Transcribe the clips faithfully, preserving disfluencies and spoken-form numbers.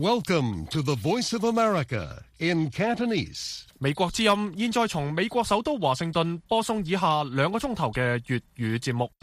Welcome to the Voice of America in Cantonese. 美國之音現在從美國首都華盛頓播送以下兩個鐘頭嘅粵語節目。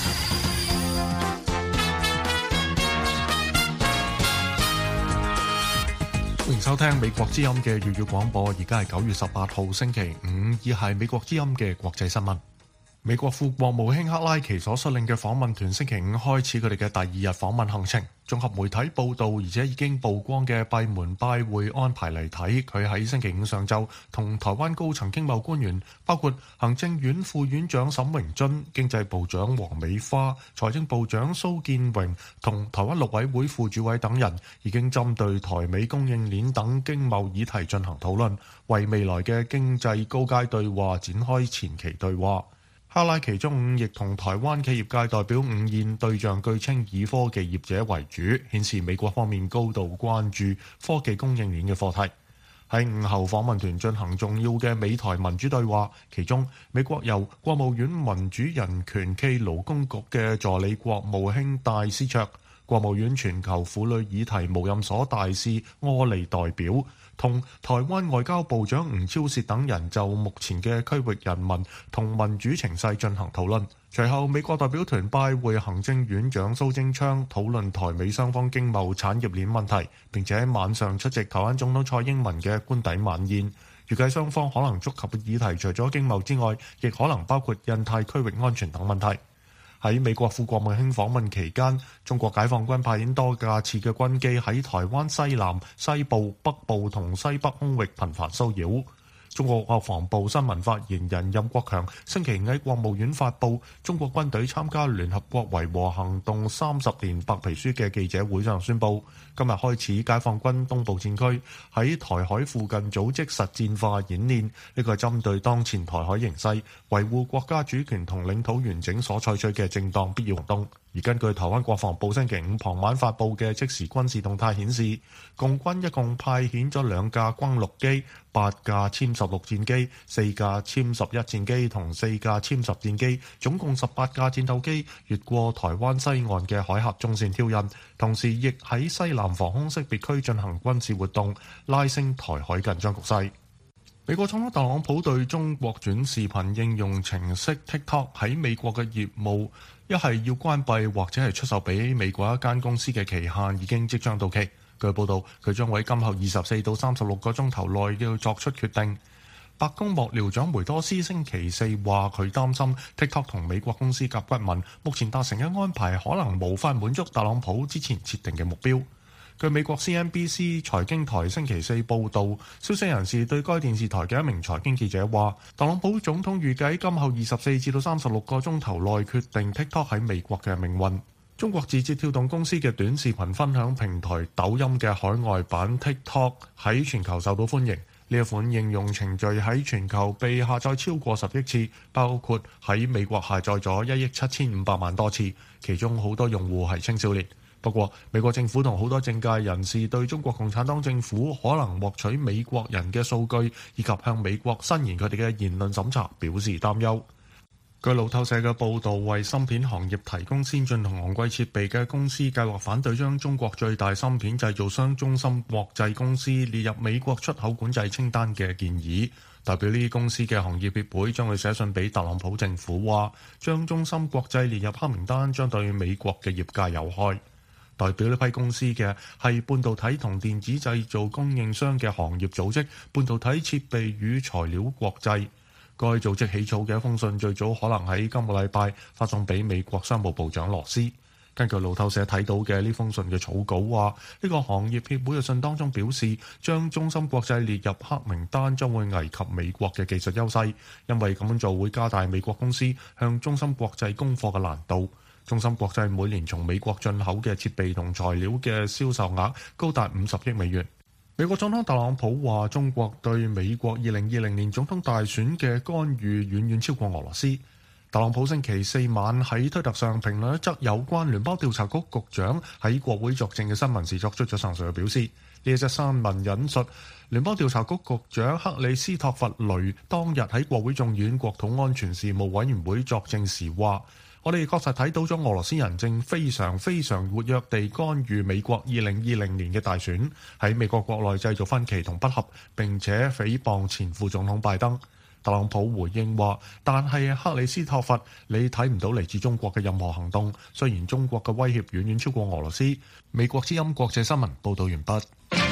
歡迎收聽美國之音嘅粵語廣播，而家係九月十八號星期五，以係美國之音嘅國際新聞。美國副國務卿克拉奇所率領嘅訪問團星期五開始佢哋嘅第二日訪問行程。綜合媒體報道，而且已經曝光嘅閉門拜會安排嚟睇，佢喺星期五上晝同台灣高層經貿官員，包括行政院副院長沈榮津、經濟部長黃美花、財政部長蘇建榮同台灣陸委會副主委等人，已經針對台美供應鏈等經貿議題進行討論，為未來嘅經濟高階對話展開前期對話。克拉奇中午亦同台灣企業界代表午宴，對象據稱以科技業者為主，顯示美國方面高度關注科技供應鏈嘅課題。喺午後訪問團進行重要嘅美台民主對話，其中美國由國務院民主人權暨勞工局嘅助理國務卿戴思卓、國務院全球婦女議題無任所大使柯利代表同台灣外交部長吳釗燮等人就目前嘅區域人民同民主情勢進行討論。隨後，美國代表團拜會行政院長蘇貞昌，討論台美雙方經貿產業鏈問題，並且喺晚上出席台灣總統蔡英文嘅官邸晚宴。預計雙方可能觸及嘅議題除咗經貿之外，亦可能包括印太區域安全等問題。喺美國副國務卿訪問期間，中國解放軍派遣多架次嘅軍機喺台灣西南、西部、北部同西北空域頻繁騷擾。中國國防部新聞發言人任國強星期五喺國務院發布中國軍隊參加聯合國維和行動三十年白皮書嘅記者會上宣布，今日開始解放軍東部戰區喺台海附近組織實戰化演練，呢個係針對當前台海形勢、維護國家主權同領土完整所採取嘅正當必要行動。而根據台灣國防部星期五傍晚發布嘅即時軍事動態顯示，共軍一共派遣咗兩架轟六機、八架殲十六戰機、四架殲十一戰機同四架殲十戰機，總共十八架戰鬥機越過台灣西岸嘅海峽中線挑釁，同時亦喺西南防空識別區進行軍事活動，拉升台海緊張局勢。美國總統特朗普對中國短視頻應用程式 TikTok 喺美國嘅業務，一係要關閉或者係出售俾美國一間公司嘅期限已經即將到期。據報道，佢將會喺今後二十四到三十六個鐘頭內要作出決定。白宮幕僚長梅多斯星期四話，佢擔心 TikTok 同美國公司甲骨文目前達成嘅安排可能無法滿足特朗普之前設定嘅目標。據美國 C N B C 財經台星期四報導，消息人士對該電視台嘅一名財經記者話，特朗普總統預計今後二十四至到三十六個鐘頭內決定 TikTok 喺美國嘅命運。中國字節跳動公司嘅短視頻分享平台抖音嘅海外版 TikTok 喺全球受到歡迎。呢一款應用程序喺全球被下載超過十億次，包括喺美國下載咗一億七千五百萬多次，其中好多用戶係青少年。不過，美國政府同好多政界人士對中國共產黨政府可能獲取美國人嘅數據，以及向美國伸延佢哋嘅言論審查表示擔憂。據路透社嘅報導，為芯片行業提供先進同昂貴設備嘅公司計劃反對將中國最大芯片製造商中芯國際公司列入美國出口管制清單嘅建議。代表呢啲公司嘅行業協會將會寫信俾特朗普政府，話將中芯國際列入黑名單將對美國嘅業界有害。代表呢批公司嘅係半導體同電子製造供應商嘅行業組織半導體設備與材料國際。該組織起草嘅一封信最早可能喺今個禮拜發送俾美國商務部長羅斯。根據路透社睇到嘅呢封信嘅草稿話，呢個行業協會嘅信當中表示，將中芯國際列入黑名單將會危及美國嘅技術優勢，因為咁樣做會加大美國公司向中芯國際供貨嘅難度。中芯國際每年從美國進口嘅設備同材料嘅銷售額高達五十億美元。美國總統特朗普話，中國對美國二零二零年總統大選嘅干預遠遠超過俄羅斯。特朗普星期四晚喺推特上評論一則有關聯邦調查局局長喺國會作證嘅新聞時，作出咗上述嘅表示。呢一則新聞引述聯邦調查局局長克里斯托弗雷當日喺國會眾院國土安全事務委員會作證時話， 我哋確實睇到咗俄羅斯人正非常非常活躍地干預美國二零二零年嘅大選，喺美國國內製造分歧同不合，並且誹謗前副總統拜登。特朗普回應話，但係克里斯托弗，你睇唔到嚟自中國嘅任何行動，雖然中國嘅威脅遠遠超過俄羅斯。美國之音國際新聞報道完畢。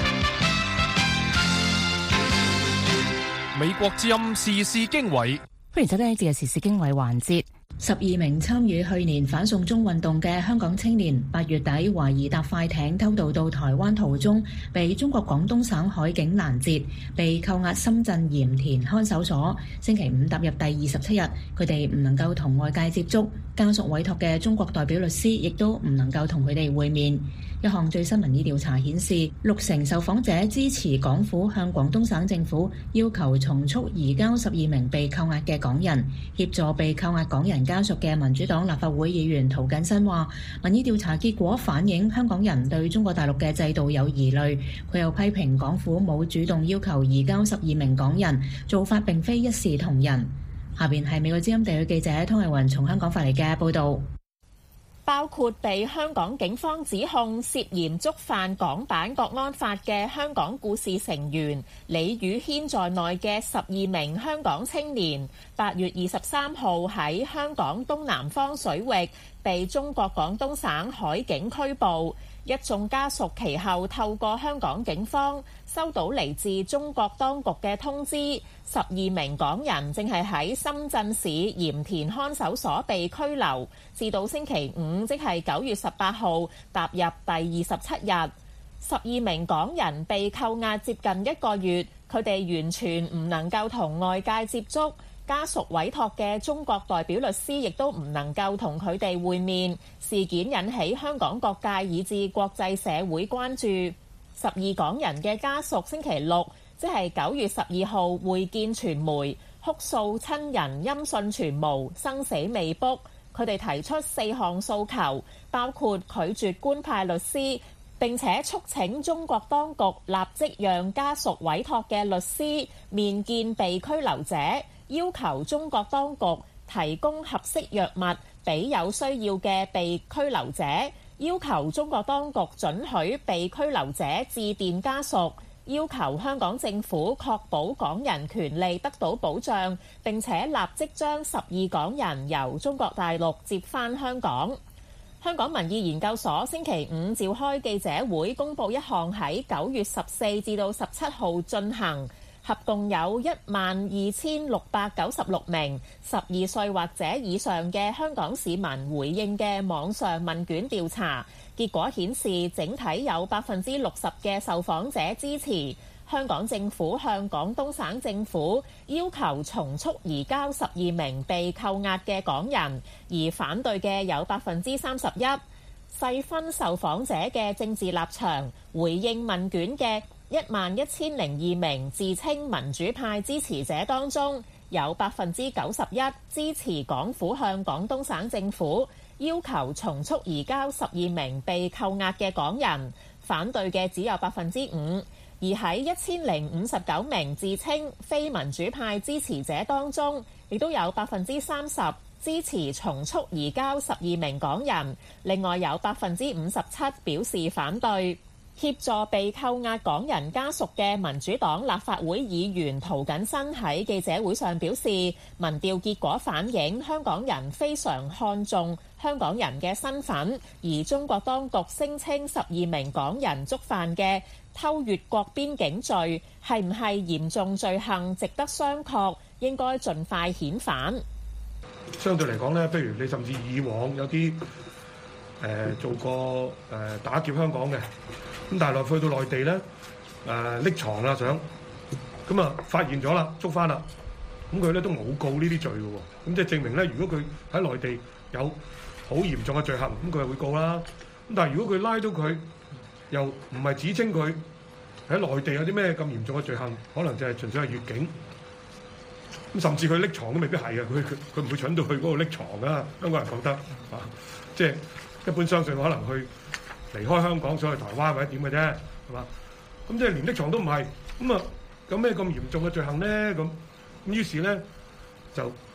美國之音時事經緯， 歡迎收聽呢節嘅時事經緯環節。十二名參與去年反送中運動嘅香港青年，八月底懷疑搭快艇偷渡到台灣途中，被中國廣東省海警攔截，被扣押深圳鹽田看守所。星期五踏入第二十七日，佢哋唔能夠同外界接觸，家屬委託嘅中國代表律師亦都唔能夠同佢哋會面。一項最新民意調查顯示，六成受訪者支持港府向廣東省政府要求從速移交十二名被扣押嘅港人。協助被扣押港人家屬嘅民主黨立法會議員涂謹申話，民意調查結果反映香港人對中國大陸嘅制度有疑慮。佢又批評港府冇主動要求移交十二名港人，做法並非一視同仁。下邊係美國之音地區記者湯藝雲從香港發嚟嘅報導。 包括被香港警方指控涉嫌觸犯港版國安法嘅香港故事成員李宇軒在內嘅十二名香港青年，八月二十三號喺香港東南方水域被中國廣東省海警拘捕。一眾家屬其後透過香港警方收到嚟自中國當局嘅通知，十二名港人正係喺深圳市鹽田看守所被拘留，至到星期五，即係九月十八號，踏入第二十七日。十二名港人被扣押接近一個月，佢哋完全唔能夠同外界接觸。家屬委託嘅中國代表律師亦都唔能夠同佢哋會面，事件引起香港各界以至國際社會關注。十二港人嘅家屬星期六，即係九月十二號會見傳媒，哭訴親人音訊全無，生死未卜。佢哋提出四項訴求，包括拒絕官派律師，並且促請中國當局立即讓家屬委託嘅律師面見被拘留者，要求中國當局提供合適藥物俾有需要嘅被拘留者，要求中國當局准許被拘留者致電家屬，要求香港政府確保港人權利得到保障，並且立即將十二港人由中國大陸接返香港。香港民意研究所星期五召開記者會，公佈一項喺九月十四至到十七號進行，合共有一萬二千六百九十六名十二歲或者以上嘅香港市民回應嘅網上問卷調查，結果顯示整體有百分之六十嘅受訪者支持香港政府向廣東省政府要求從速移交十二名被扣押嘅港人，而反對嘅有百分之三十一。細分受訪者嘅政治立場，回應問卷嘅一萬一千零二名自稱民主派支持者當中，有百分之九十一支持港府向廣東省政府要求從速移交十二名被扣押嘅港人，反對嘅只有百分之五。而喺一千零五十九名自稱非民主派支持者當中，亦都有百分之三十支持從速移交十二名港人，另外有百分之五十七表示反對。協助被扣押港人家屬嘅民主黨立法會議員涂謹申喺記者會上表示，民調結果反映香港人非常看重香港人嘅身份，而中國當局聲稱十二名港人觸犯嘅偷越國邊境罪係唔係嚴重罪行，值得商榷，應該盡快遣返。 相對嚟講咧，譬如你甚至以往有啲誒、呃、做過誒、呃、打劫香港嘅。咁但係去到內地咧，誒匿藏啦想，咁啊發現咗啦，捉翻啦，咁佢咧都冇告呢啲罪嘅喎，咁即係證明咧，如果佢喺內地有好嚴重嘅罪行，咁佢係會告啦。咁但係如果佢拉到佢，又唔係指稱佢喺內地有啲咩咁嚴重嘅罪行，可能就係純粹係越境，咁甚至佢匿藏都未必係嘅，佢佢佢唔會蠢到去嗰度匿藏㗎，香港人覺得啊，即係一般相信可能去離開香港上去台灣或者點嘅啫，係嘛？咁即係連匿藏都唔係，咁啊有咩咁嚴重嘅罪行咧？咁咁於是咧就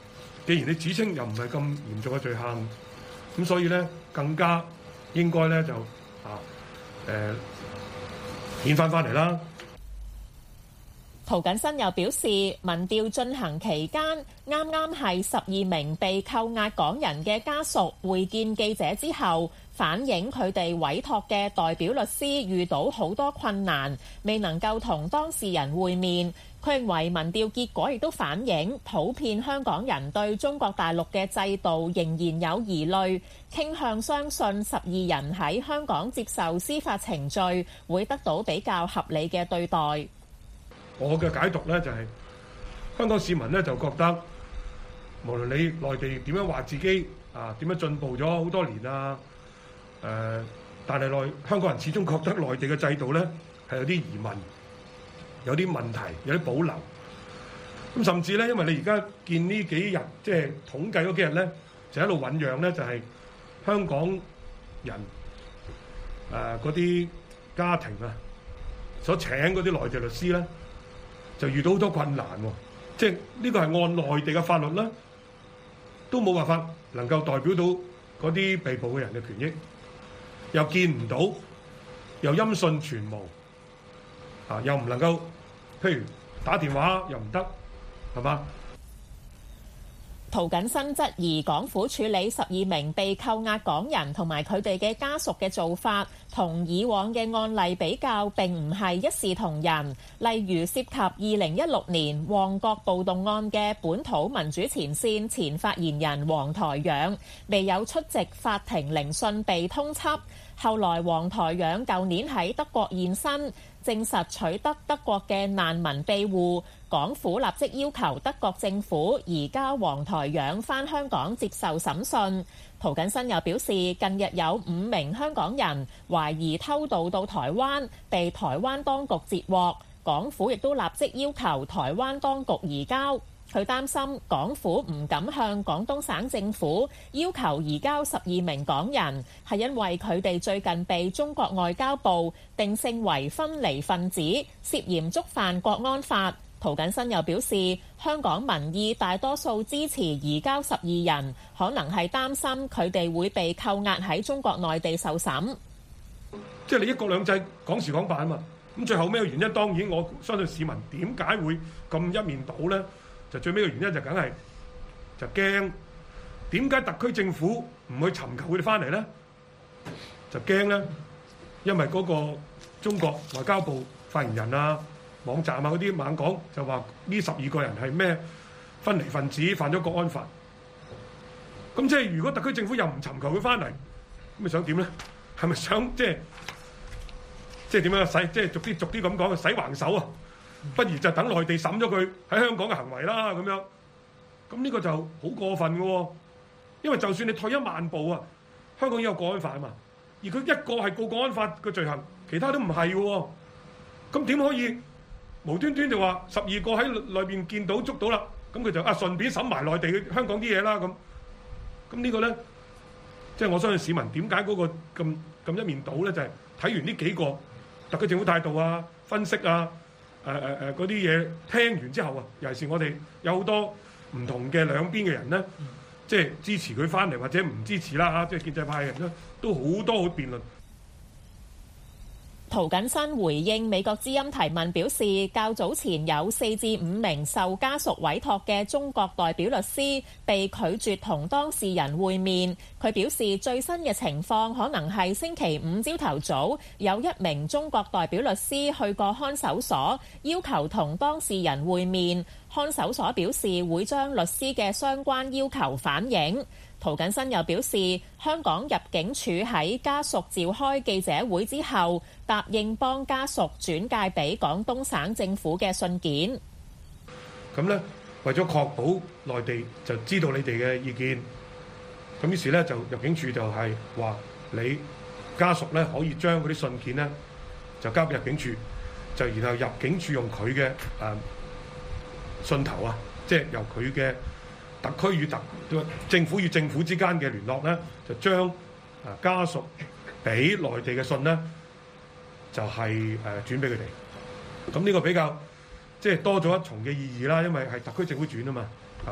既然你指稱又唔係咁嚴重嘅罪行，咁所以咧更加應該咧就啊誒遣返翻嚟啦。 涂謹申又表示，民調進行期間，啱啱係十二名被扣押港人嘅家屬會見記者之後，反映佢哋委託嘅代表律師遇到好多困難，未能夠同當事人會面。佢認為民調結果亦都反映，普遍香港人對中國大陸嘅制度仍然有疑慮，傾向相信十二人喺香港接受司法程序會得到比較合理嘅對待。 我嘅解讀咧就係、是、香港市民咧就覺得，無論你內地點樣話自己啊點樣進步咗好多年啊，誒、呃，但係內香港人始終覺得內地嘅制度咧係有啲疑問，有啲問題，有啲保留。咁甚至咧，因為你而家見呢幾日即係統計嗰幾日咧，就一路醖釀咧，就係、是、香港人誒嗰啲家庭啊所請嗰啲內地律師咧。就遇到好多困難喎，即係呢個係按內地嘅法律啦，都冇辦法能夠代表到嗰啲被捕嘅人嘅權益，又見唔到，又音訊全無，啊，又唔能夠，譬如打電話又唔得，係嘛？ 涂謹申質疑港府處理十二名被扣押港人同埋佢哋嘅家屬嘅做法，同以往嘅案例比較並唔係一視同仁。例如涉及二零一六年旺角暴動案嘅本土民主前線前發言人黃台仰，未有出席法庭聆訊被通緝。後來黃台仰舊年喺德國現身，證實取得德國嘅難民庇護，港府立即要求德國政府移交黃台仰返香港接受審訊。涂謹申又表示，近日有五名香港人懷疑偷渡到台灣，被台灣當局截獲，港府亦都立即要求台灣當局移交。佢擔心港府唔敢向廣東省政府要求移交十二名港人，係因為佢哋最近被中國外交部定性為分離分子，涉嫌觸犯國安法。涂謹申又表示，香港民意大多數支持移交十二人，可能係擔心佢哋會被扣押喺中國內地受審。 即係你一國兩制講時講辦啊嘛，咁最後咩原因？當然我相信市民點解會咁一面倒呢？就最尾嘅原因就梗係就驚，點解特區政府唔去尋求佢哋翻嚟呢？就驚呢，因為嗰個中國外交部發言人啊、網站啊嗰啲猛講，就話呢十二個人係咩分離分子，犯咗國安法。咁即係如果特區政府又唔尋求佢翻嚟，咁你想點呢？係咪想即係即係點樣洗？即係逐啲逐啲咁講，洗橫手啊！不如就等內地審咗佢喺香港嘅行為啦，咁樣，咁呢個就好過分嘅喎。因為就算你退一萬步啊，香港已經有國安法啊嘛，而佢一個係告國安法嘅罪行，其他都唔係嘅喎。咁點可以無端端就話十二個喺裏邊見到捉到啦，咁佢就啊順便審埋內地香港啲嘢啦咁。咁呢個咧，即係我相信市民點解嗰個咁咁一面倒咧，就係睇完呢幾個特區政府態度啊、分析啊。誒誒誒嗰啲嘢聽完之後啊，尤其是我哋有好多唔同嘅兩邊嘅人咧，即係支持佢翻嚟或者唔支持啦嚇，即係建制派嘅人咧，都好多好辯論。 涂謹申回應美國之音提問表示，較早前有四至五名受家屬委託嘅中國代表律師被拒絕同當事人會面。佢表示最新嘅情況可能係星期五朝頭早有一名中國代表律師去過看守所，要求同當事人會面。看守所表示會將律師嘅相關要求反映。涂謹申又表示，香港入境處喺家屬召開記者會之後，答應幫家屬轉介俾廣東省政府嘅信件。 咁咧，為咗確保內地就知道你哋嘅意見，咁於是咧就入境處就係話你家屬咧可以將嗰啲信件咧就交俾入境處，就然後入境處用佢嘅誒信頭啊，即係由佢嘅特區與特政府與政府之間嘅聯絡咧，就將啊家屬俾內地嘅信咧，就係誒轉俾佢哋。咁呢個比較即係多咗一重嘅意義啦，因為係特區政府轉啊嘛。啊，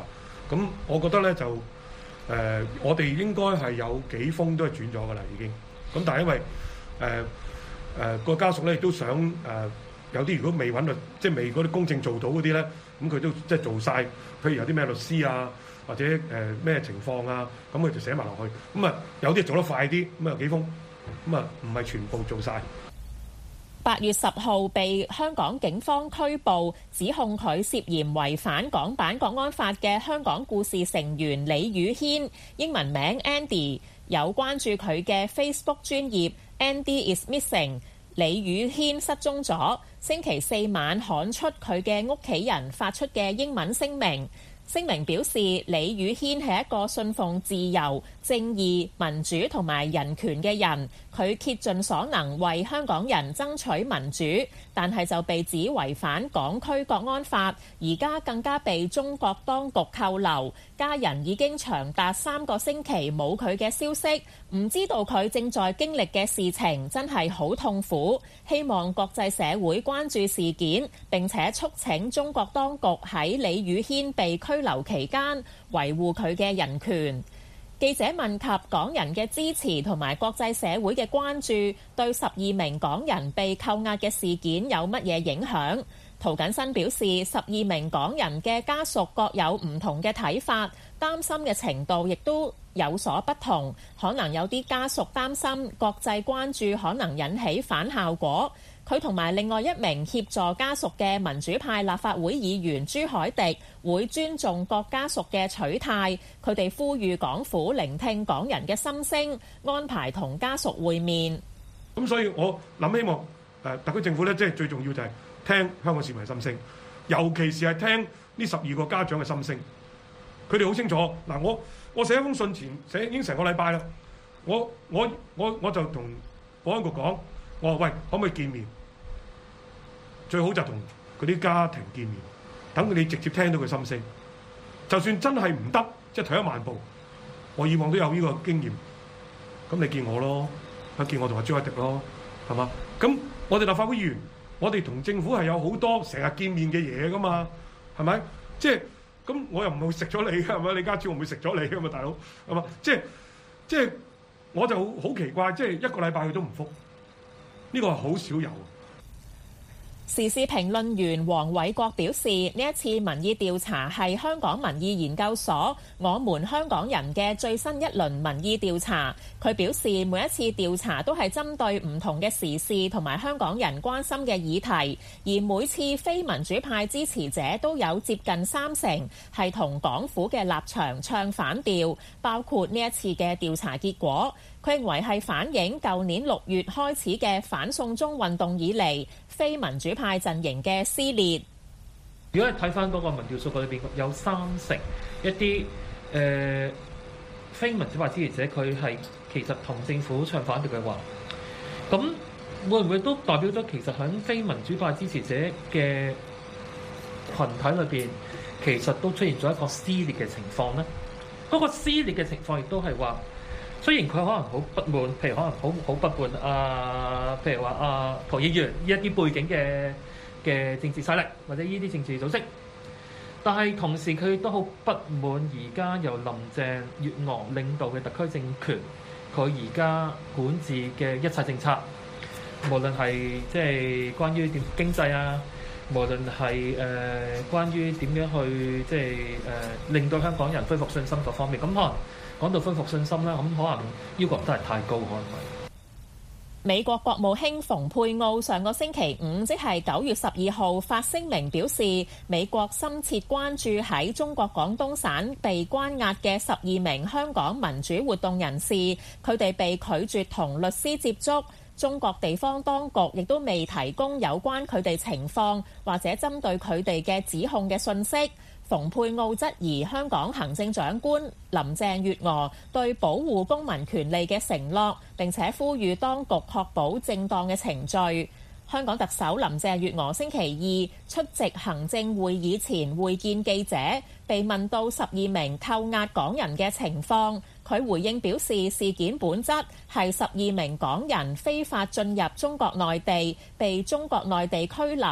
咁我覺得咧就誒、呃，我哋應該係有幾封都係轉咗噶啦，已經。咁但係因為誒誒個家屬咧亦都想誒、呃、有啲如果未揾律，即係未嗰啲公證做到嗰啲咧，咁佢都即係做晒，譬如有啲咩律師啊，或者誒咩、呃、情況啊，咁佢就寫埋落去。咁啊有啲做得快啲，咁啊有幾封，咁啊唔係全部做晒。 八月十號被香港警方拘捕，指控佢涉嫌違反港版國安法嘅香港故事成員李宇軒，英文名 Andy， 有關注佢嘅 Facebook 專頁 Andy is missing， 李宇軒失蹤咗。星期四晚刊出佢嘅屋企人發出嘅英文聲明。聲明表示，李宇軒係一個信奉自由、正義、民主同埋人權嘅人，佢竭盡所能為香港人爭取民主，但係就被指違反港區國安法，而家更加被中國當局扣留，家人已經長達三個星期冇佢嘅消息，唔知道佢正在經歷嘅事情，真係好痛苦。希望國際社會關注事件，並且促請中國當局喺李宇軒被拘留期間維護佢嘅人權。記者問及港人嘅支持同埋國際社會嘅關注對十二名港人被扣押嘅事件有乜嘢影響？涂謹申表示，十二名港人嘅家屬各有唔同嘅睇法，擔心嘅程度亦都有所不同，可能有啲家屬擔心國際關注可能引起反效果。佢同埋另外一名協助家屬嘅民主派立法會議員朱凱廸會尊重各家屬嘅取態，佢哋呼籲港府聆聽港人嘅心聲，安排同家屬會面。 咁所以我諗希望誒特區政府咧，即係最重要就係聽香港市民嘅心聲，尤其是係聽呢十二個家長嘅心聲。佢哋好清楚嗱，我我寫一封信前寫已經成個禮拜啦，我我我我就同保安局講，我話喂，可唔可以見面？最好就同嗰啲家庭見面，等佢哋直接聽到佢心聲。就算真係唔得，即係退一萬步，我以往都有呢個經驗。咁你見我咯，啊見我同阿朱凱廸咯，係嘛？咁我哋立法會議員，我哋同政府係有好多成日見面嘅嘢噶嘛，係咪？即係咁，我又唔會食咗你㗎，係咪？李家超唔會食咗你㗎嘛，大佬係嘛？即係即係我就好奇怪，即係一個禮拜佢都唔覆，呢個係好少有。 時事評論員黃偉國表示，呢一次民意調查係香港民意研究所我們香港人嘅最新一輪民意調查。佢表示，每一次調查都係針對唔同嘅時事同埋香港人關心嘅議題，而每次非民主派支持者都有接近三成係同港府嘅立場唱反調，包括呢一次嘅調查結果。佢認為係反映舊年六月開始嘅反送中運動以嚟，非民主派陣營嘅撕裂。 如果係睇翻嗰個民調數據裏邊，有三成一啲誒、呃、非民主派支持者，佢係其實同政府唱反調嘅話，咁會唔會都代表咗其實喺非民主派支持者嘅群體裏邊，其實都出現咗一個撕裂嘅情況呢？嗰、那個撕裂嘅情況亦都係話，雖然佢可能好不滿，譬如可能好好不滿啊，譬如話啊陶議員呢一啲背景嘅嘅政治勢力或者呢啲政治組織，但係同時佢都好不滿而家由林鄭月娥領導嘅特區政權，佢而家管治嘅一切政策，無論係即係關於點經濟啊，無論係誒、呃、關於點樣去即係誒、呃、令到香港人恢復信心各方面，咁可能。講到恢復信心啦，咁可能要求都係太高，可能係。 美國國務卿蓬佩奧上個星期五，即係九月十二號發聲明表示，美國深切關注喺中國廣東省被關押嘅十二名香港民主活動人士，佢哋被拒絕同律師接觸。中國地方當局亦都未提供有關佢哋情況或者針對佢哋嘅指控嘅信息。蓬佩奧質疑香港行政長官林鄭月娥對保護公民權利嘅承諾，並且呼籲當局確保正當嘅程序。香港特首林鄭月娥星期二出席行政會議前會見記者，被問到十二名扣押港人嘅情況，佢回應表示，事件本質係十二名港人非法進入中國內地，被中國內地拘留。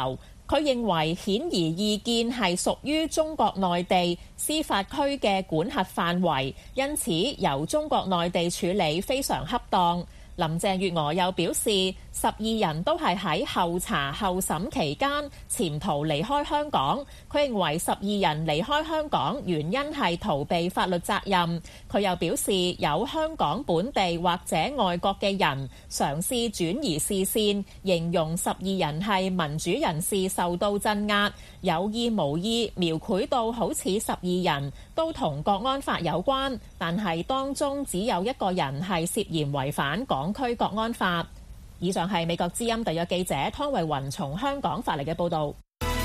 佢認為顯而易見係屬於中國內地司法區嘅管轄範圍，因此由中國內地處理非常恰當。林鄭月娥又表示，十二人都係喺候查候審期間潛逃離開香港。佢認為十二人離開香港原因係逃避法律責任。佢又表示，有香港本地或者外國嘅人嘗試轉移視線，形容十二人係民主人士受到鎮壓，有意無意描繪到好似十二人都同國安法有關，但係當中只有一個人係涉嫌違反港區國安法。以上係美國之音特約記者湯慧雲從香港發嚟嘅報導。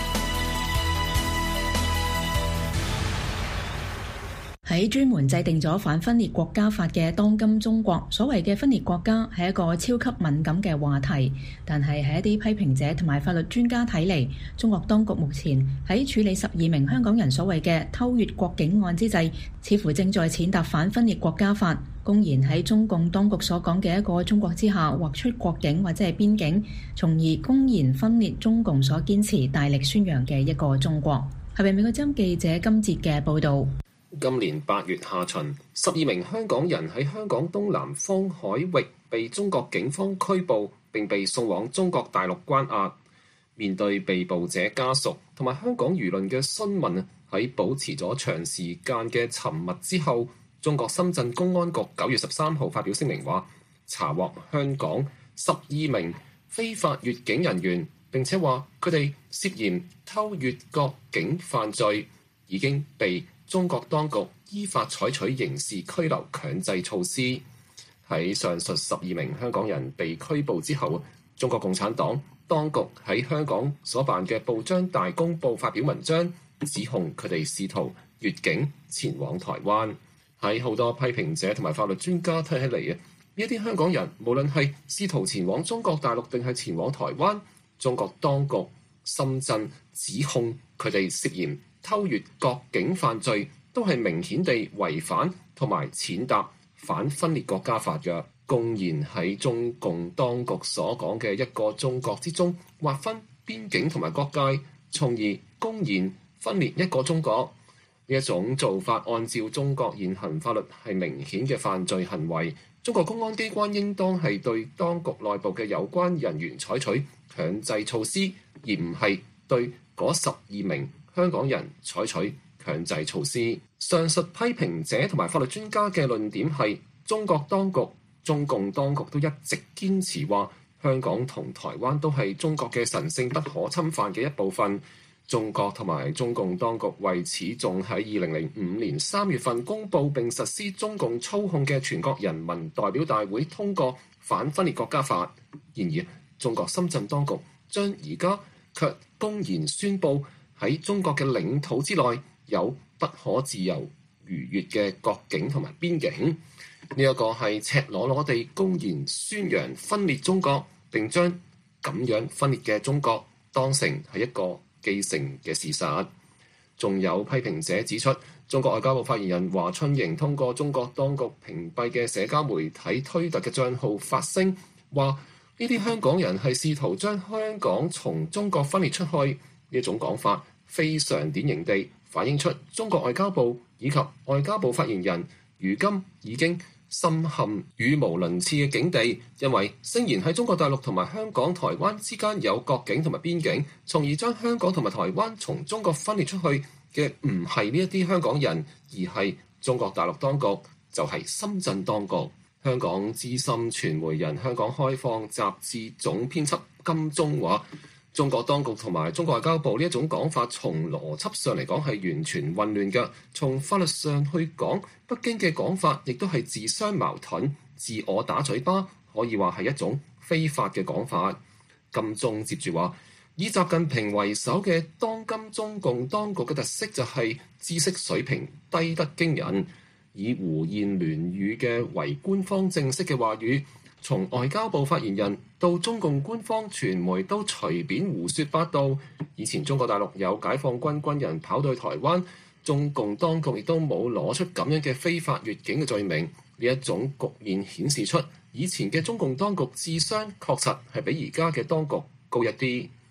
喺專門制定咗反分裂國家法嘅當今中國，所謂嘅分裂國家係一個超級敏感嘅話題，但係喺一啲批評者同埋法律專家睇嚟，中國當局目前喺處理十二名香港人所謂嘅偷越國境案之際，似乎正在踐踏反分裂國家法，公然喺中共當局所講嘅一個中國之下劃出國境或者係邊境，從而公然分裂中共所堅持大力宣揚嘅一個中國。係咪美國之音記者金哲嘅報導？ 今年八月下旬，十二名香港人喺香港東南方海域被中國警方拘捕，並被送往中國大陸關押。面對被捕者家屬同埋香港輿論嘅詢問，喺保持咗長時間嘅沉默之後，中國深圳公安局九月十三號發表聲明話，查獲香港十二名非法越境人員，並且話佢哋涉嫌偷越國境犯罪，已經被中國當局依法採取刑事拘留強制措施。喺上述十二名香港人被拘捕之後，中國共產黨當局喺香港所辦嘅報章《大公報》發表文章，指控佢哋試圖越境前往台灣。喺好多批評者同埋法律專家睇起嚟啊，呢一啲香港人無論係試圖前往中國大陸定係前往台灣，中國當局深圳指控佢哋涉嫌偷越國境犯罪，都係明顯地違反同埋踐踏反分裂國家法嘅，公然喺中共當局所講嘅一個中國之中劃分邊境同埋國界，從而公然分裂一個中國。呢一種做法按照中國現行法律係明顯嘅犯罪行為，中國公安機關應當係對當局內部嘅有關人員採取強制措施，而唔係對嗰十二名香港人採取強制措施。上述批評者同埋法律專家嘅論點係，中國當局、中共當局都一直堅持話，香港同台灣都係中國嘅神聖不可侵犯嘅一部分。中國同埋中共當局為此仲喺二零零五年三月份公佈並實施中共操控嘅全國人民代表大會通過反分裂國家法。然而，中國深圳當局將而家卻公然宣佈喺中國嘅領土之內有不可自由逾越嘅國境同埋邊境，呢一個係赤裸裸地公然宣揚分裂中國，並將咁樣分裂嘅中國當成係一個既成嘅事實。仲有批評者指出，中國外交部發言人華春瑩通過中國當局屏蔽嘅社交媒體推特嘅帳號發聲，話呢啲香港人係試圖將香港從中國分裂出去。呢種講法非常典型地反映出中國外交部以及外交部發言人如今已經深陷語無倫次嘅境地，因為聲言喺中國大陸同埋香港、台灣之間有國境同埋邊境，從而將香港同埋台灣從中國分裂出去嘅唔係呢一啲香港人，而係中國大陸當局，就係深圳當局。香港資深傳媒人、香港開放雜誌總編輯金鐘話，中國當局同埋中國外交部呢一種講法，從邏輯上嚟講係完全混亂嘅。從法律上去講，北京嘅講法亦都係自相矛盾、自我打嘴巴，可以話係一種非法嘅講法。金鐘接住話，以習近平為首嘅當今中共當局嘅特色就係知識水平低得驚人，以胡言亂語嘅為官方正式嘅話語。從外交部發言人到中共官方傳媒都隨便胡說八道。以前中國大陸有解放軍軍人跑到台灣，中共當局亦都冇攞出咁樣嘅非法越境嘅罪名。呢一種局面顯示出以前嘅中共當局智商確實係比而家嘅當局高一啲。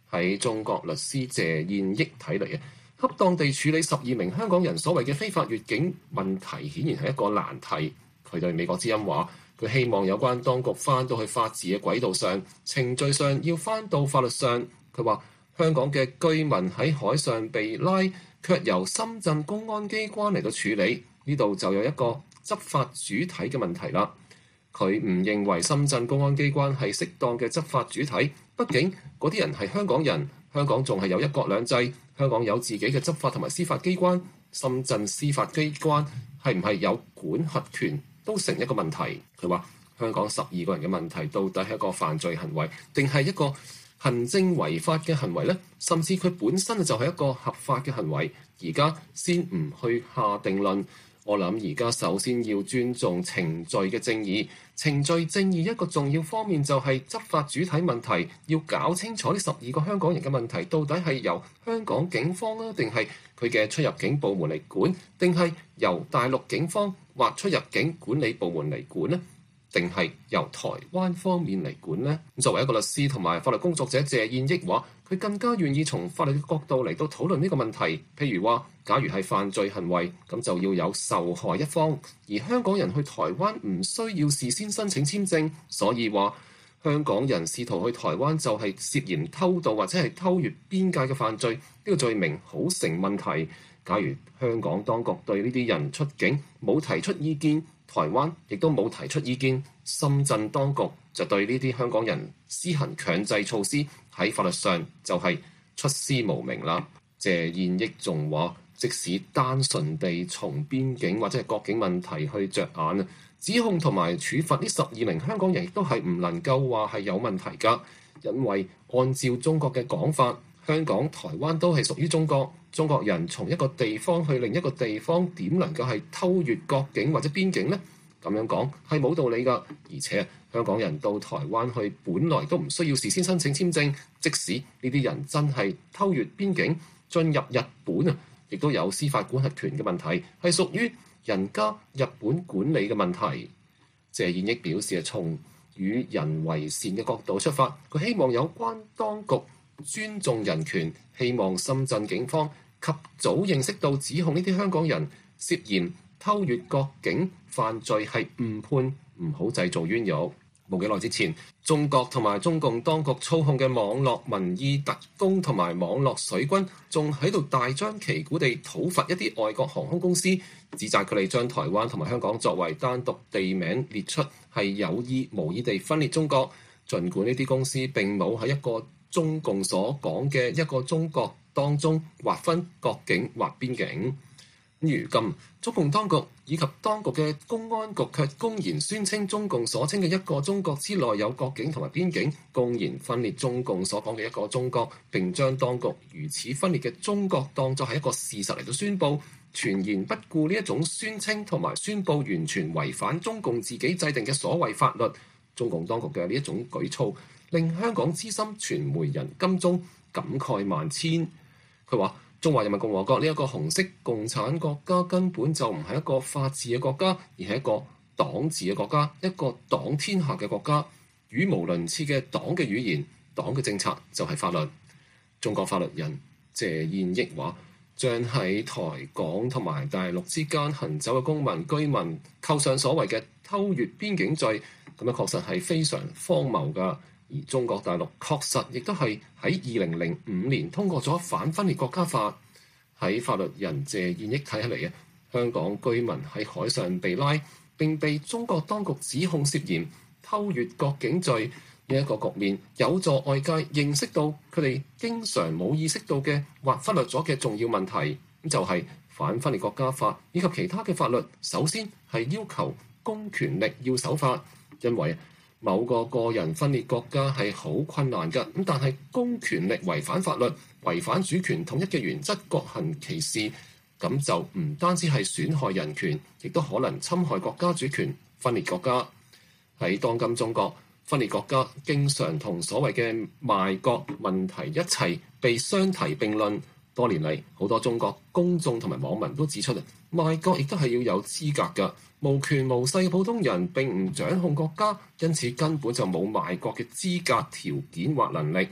喺中國律師謝燕益睇嚟啊，恰當地處理十二名香港人所謂嘅非法越境問題，顯然係一個難題。佢對美國之音話，佢希望有關當局翻到去法治嘅軌道上，程序上要翻到法律上。佢話香港嘅居民喺海上被拉，卻由深圳公安機關嚟到處理，呢度就有一個執法主體嘅問題啦。佢唔認為深圳公安機關係適當嘅執法主體，畢竟嗰啲人係香港人，香港仲係有一國兩制，香港有自己嘅執法同埋司法機關，深圳司法機關係唔係有管轄權都成一個問題。佢話香港十二個人嘅問題到底係一個犯罪行為定係一個行政違法嘅行為呢？甚至佢本身就係一個合法嘅行為，而家先唔去下定論。我諗而家首先要尊重程序嘅正義，程序正義一個重要方面就係執法主體問題，要搞清楚呢十二個香港人嘅問題到底係由香港警方啊，定係佢嘅出入境部門嚟管，定係由大陸警方或出入境管理部門嚟管呢？定係由台灣方面嚟管呢？作為一個律師同埋法律工作者，謝燕益話佢更加願意從法律嘅角度嚟到討論呢個問題。譬如話，假如係犯罪行為，咁就要有受害一方，而香港人去台灣唔需要事先申請簽證，所以話香港人試圖去台灣就係涉嫌偷渡或者係偷越邊界嘅犯罪，呢個罪名好成問題。假如香港當局對呢啲人出境冇提出意見，台灣亦都冇提出意見，深圳當局就對呢啲香港人施行強制措施，喺法律上就係出師無名啦。謝燕益仲話，即使單純地從邊境或者係國境問題去着眼啊，指控同埋處罰呢十二名香港人亦都係唔能夠話係有問題㗎，因為按照中國嘅講法，香港、台灣都係屬於中國。中國人從一個地方去另一個地方，點能夠係偷越國境或者邊境呢？咁樣講係冇道理㗎。而且香港人到台灣去，本來都唔需要事先申請簽證。即使呢啲人真係偷越邊境進入日本啊，亦都有司法管轄權嘅問題，係屬於人家日本管理嘅問題。謝燕益表示係從與人為善嘅角度出發，佢希望有關當局尊重人權，希望深圳警方及早認識到指控呢啲香港人涉嫌偷越國境犯罪係誤判，唔好製造冤獄。冇幾耐之前，中國同埋中共當局操控嘅網絡民意特工同埋網絡水軍，仲喺度大張旗鼓地討伐一啲外國航空公司，指責佢哋將台灣同埋香港作為單獨地名列出，係有意無意地分裂中國。儘管呢啲公司並冇喺一個中共所講嘅一個中國當中劃分國境或邊境，如今中共當局以及當局嘅公安局卻公然宣稱中共所稱嘅一個中國之內有國境同埋邊境，公然分裂中共所講嘅一個中國，並將當局如此分裂嘅中國當作係一個事實嚟到宣佈，全然不顧呢一種宣稱同埋宣佈完全違反中共自己制定嘅所謂法律。中共當局嘅呢一種舉措，令香港資深傳媒人金鐘感慨萬千。佢話：中華人民共和國呢一個紅色共產國家根本就唔係一個法治嘅國家，而係一個黨治嘅國家，一個黨天下嘅國家，語無倫次嘅黨嘅語言、黨嘅政策就係法律。中國法律人謝燕益話：將喺台港同埋大陸之間行走嘅公民居民扣上所謂嘅偷越邊境罪，咁樣確實係非常荒謬㗎。而中國大陸確實亦都係喺二零零五年通過咗反分裂國家法。喺法律人謝燕益睇起嚟啊，香港居民喺海上被拉，並被中國當局指控涉嫌偷越國境罪，呢一個局面有助外界認識到佢哋經常冇意識到嘅或忽略咗嘅重要問題，咁就係反分裂國家法以及其他嘅法律，首先係要求公權力要守法，因為某個個人分裂國家係好困難㗎，咁但係公權力違反法律、違反主權統一嘅原則，各行其事，咁就唔單止係損害人權，亦都可能侵害國家主權、分裂國家。喺當今中國，分裂國家經常同所謂嘅賣國問題一齊被相提並論。多年嚟，好多中國公眾同埋網民都指出啊，賣國亦都係要有資格㗎。無權無勢嘅普通人並唔掌控國家，因此根本就冇賣國嘅資格、條件或能力。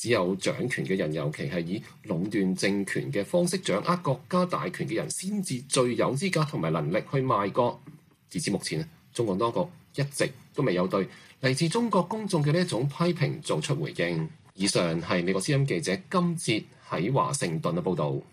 只有掌權嘅人，尤其係以壟斷政權嘅方式掌握國家大權嘅人，先至最有資格同埋能力去賣國。截至目前，中共當局一直都未有對嚟自中國公眾嘅呢一種批評做出回應。以上係美國之音記者金哲喺華盛頓嘅報導。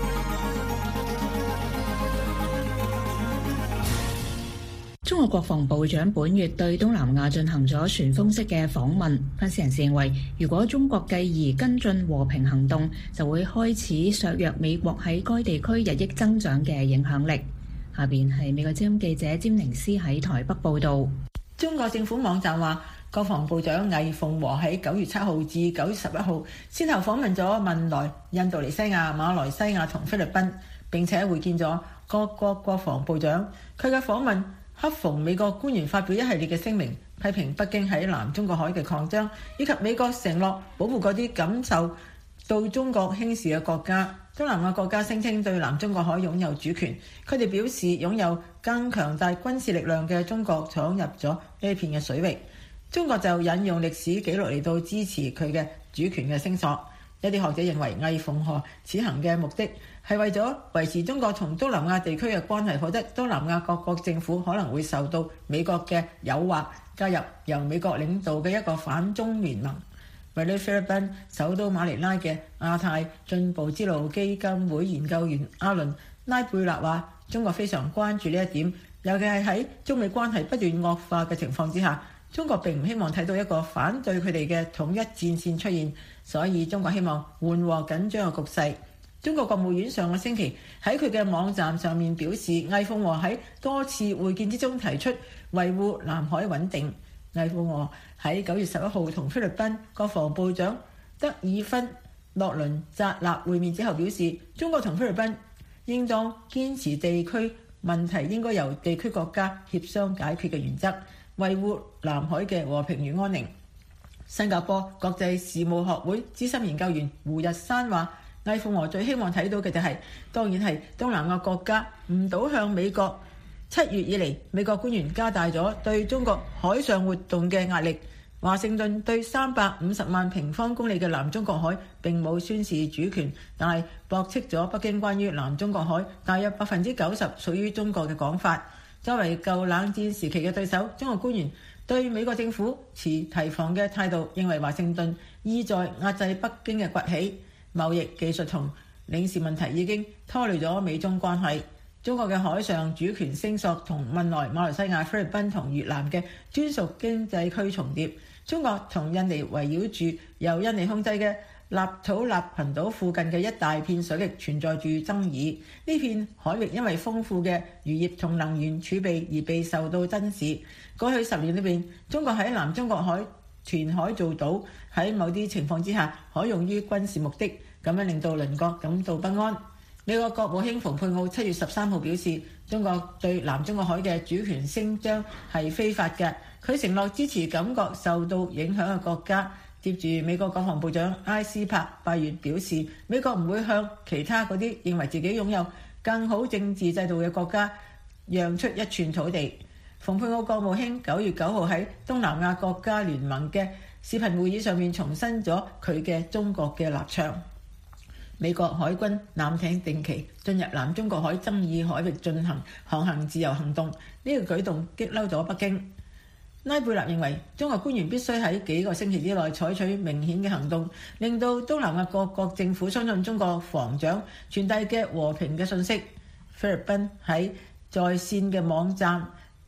中國國防部長本月對東南亞進行咗旋風式嘅訪問，分析人士認為，如果中國繼而跟進和平行動，就會開始削弱美國喺該地區日益增長嘅影響力。下邊係美國之音記者詹寧斯喺台北報導。 中國政府網站話，國防部長魏鳳和喺九月七號至九月十一號先後訪問咗文萊、印度尼西亞、馬來西亞同菲律賓，並且會見咗各國國防部長。佢嘅訪問恰逢美國官員發表一系列嘅聲明，批評北京喺南中國海嘅擴張，以及美國承諾保護嗰啲感受到中國輕視嘅國家。東南亞國家聲稱對南中國海擁有主權，佢哋表示擁有更強大軍事力量嘅中國闖入咗呢片嘅水域。中國就引用歷史記錄嚟到支持佢嘅主權嘅聲索。一啲學者認為，魏鳳和此行嘅目的係為咗維持中國同東南亞地區嘅關係，否則東南亞各國政府可能會受到美國嘅誘惑，加入由美國領導嘅一個反中聯盟。位於菲律賓首都馬尼拉嘅亞太進步之路基金會研究員阿倫拉貝納話，中國非常關注呢一點，尤其係喺中美關係不斷惡化嘅情況之下，中國並唔希望睇到一個反對佢哋嘅統一戰線出現，所以中國希望緩和緊張嘅局勢。中國國務院上個星期喺佢嘅網站上面表示，魏鳳和喺多次會見之中提出維護南海穩定。魏鳳和喺九月十一號同菲律賓國防部長德爾芬洛倫扎納會面之後表示，中國同菲律賓應當堅持地區問題應該由地區國家協商解決嘅原則，維護南海嘅和平與安寧。新加坡國際事務學會資深研究員胡日山話，魏鳳和最希望睇到嘅就係、是，當然係東南亞國家唔倒向美國。七月以嚟，美國官員加大咗對中國海上活動嘅壓力。華盛頓對三百五十萬平方公里嘅南中國海並冇宣示主權，但係駁斥咗北京關於南中國海大約百分之九十屬於中國嘅講法。作為舊冷戰時期嘅對手，中國官員對美國政府持提防嘅態度，認為華盛頓意在壓制北京嘅崛起。貿易、技術同領事問題已經拖累咗美中關係。中國嘅海上主權聲索同汶萊、馬來西亞、菲律賓同越南嘅專屬經濟區重疊。中國同印尼圍繞住由印尼控制嘅納土納群島附近嘅一大片水域存在住爭議。呢片海域因為豐富嘅漁業同能源儲備而備受到珍視。過去十年裏邊，中國喺南中國海填海造島，喺某啲情況之下可用於軍事目的，咁樣令到鄰國感到不安。美國國務卿蓬佩奧七月十三號表示，中國對南中國海嘅主權聲張係非法嘅。佢承諾支持感覺受到影響嘅國家。接住，美國國防部長埃斯珀八月表示，美國唔會向其他嗰啲認為自己擁有更好政治制度嘅國家讓出一寸土地。蓬佩奧國務卿九月九號喺東南亞國家聯盟嘅視頻會議上面重申咗佢嘅中國嘅立場。美國海軍艦艇定期進入南中國海爭議海域進行航行自由行動，呢個舉動激嬲咗北京。拉貝納認為，中國官員必須喺幾個星期之內採取明顯嘅行動，令到東南亞各國政府相信中國防長傳遞嘅和平嘅信息。菲律賓喺在線嘅網站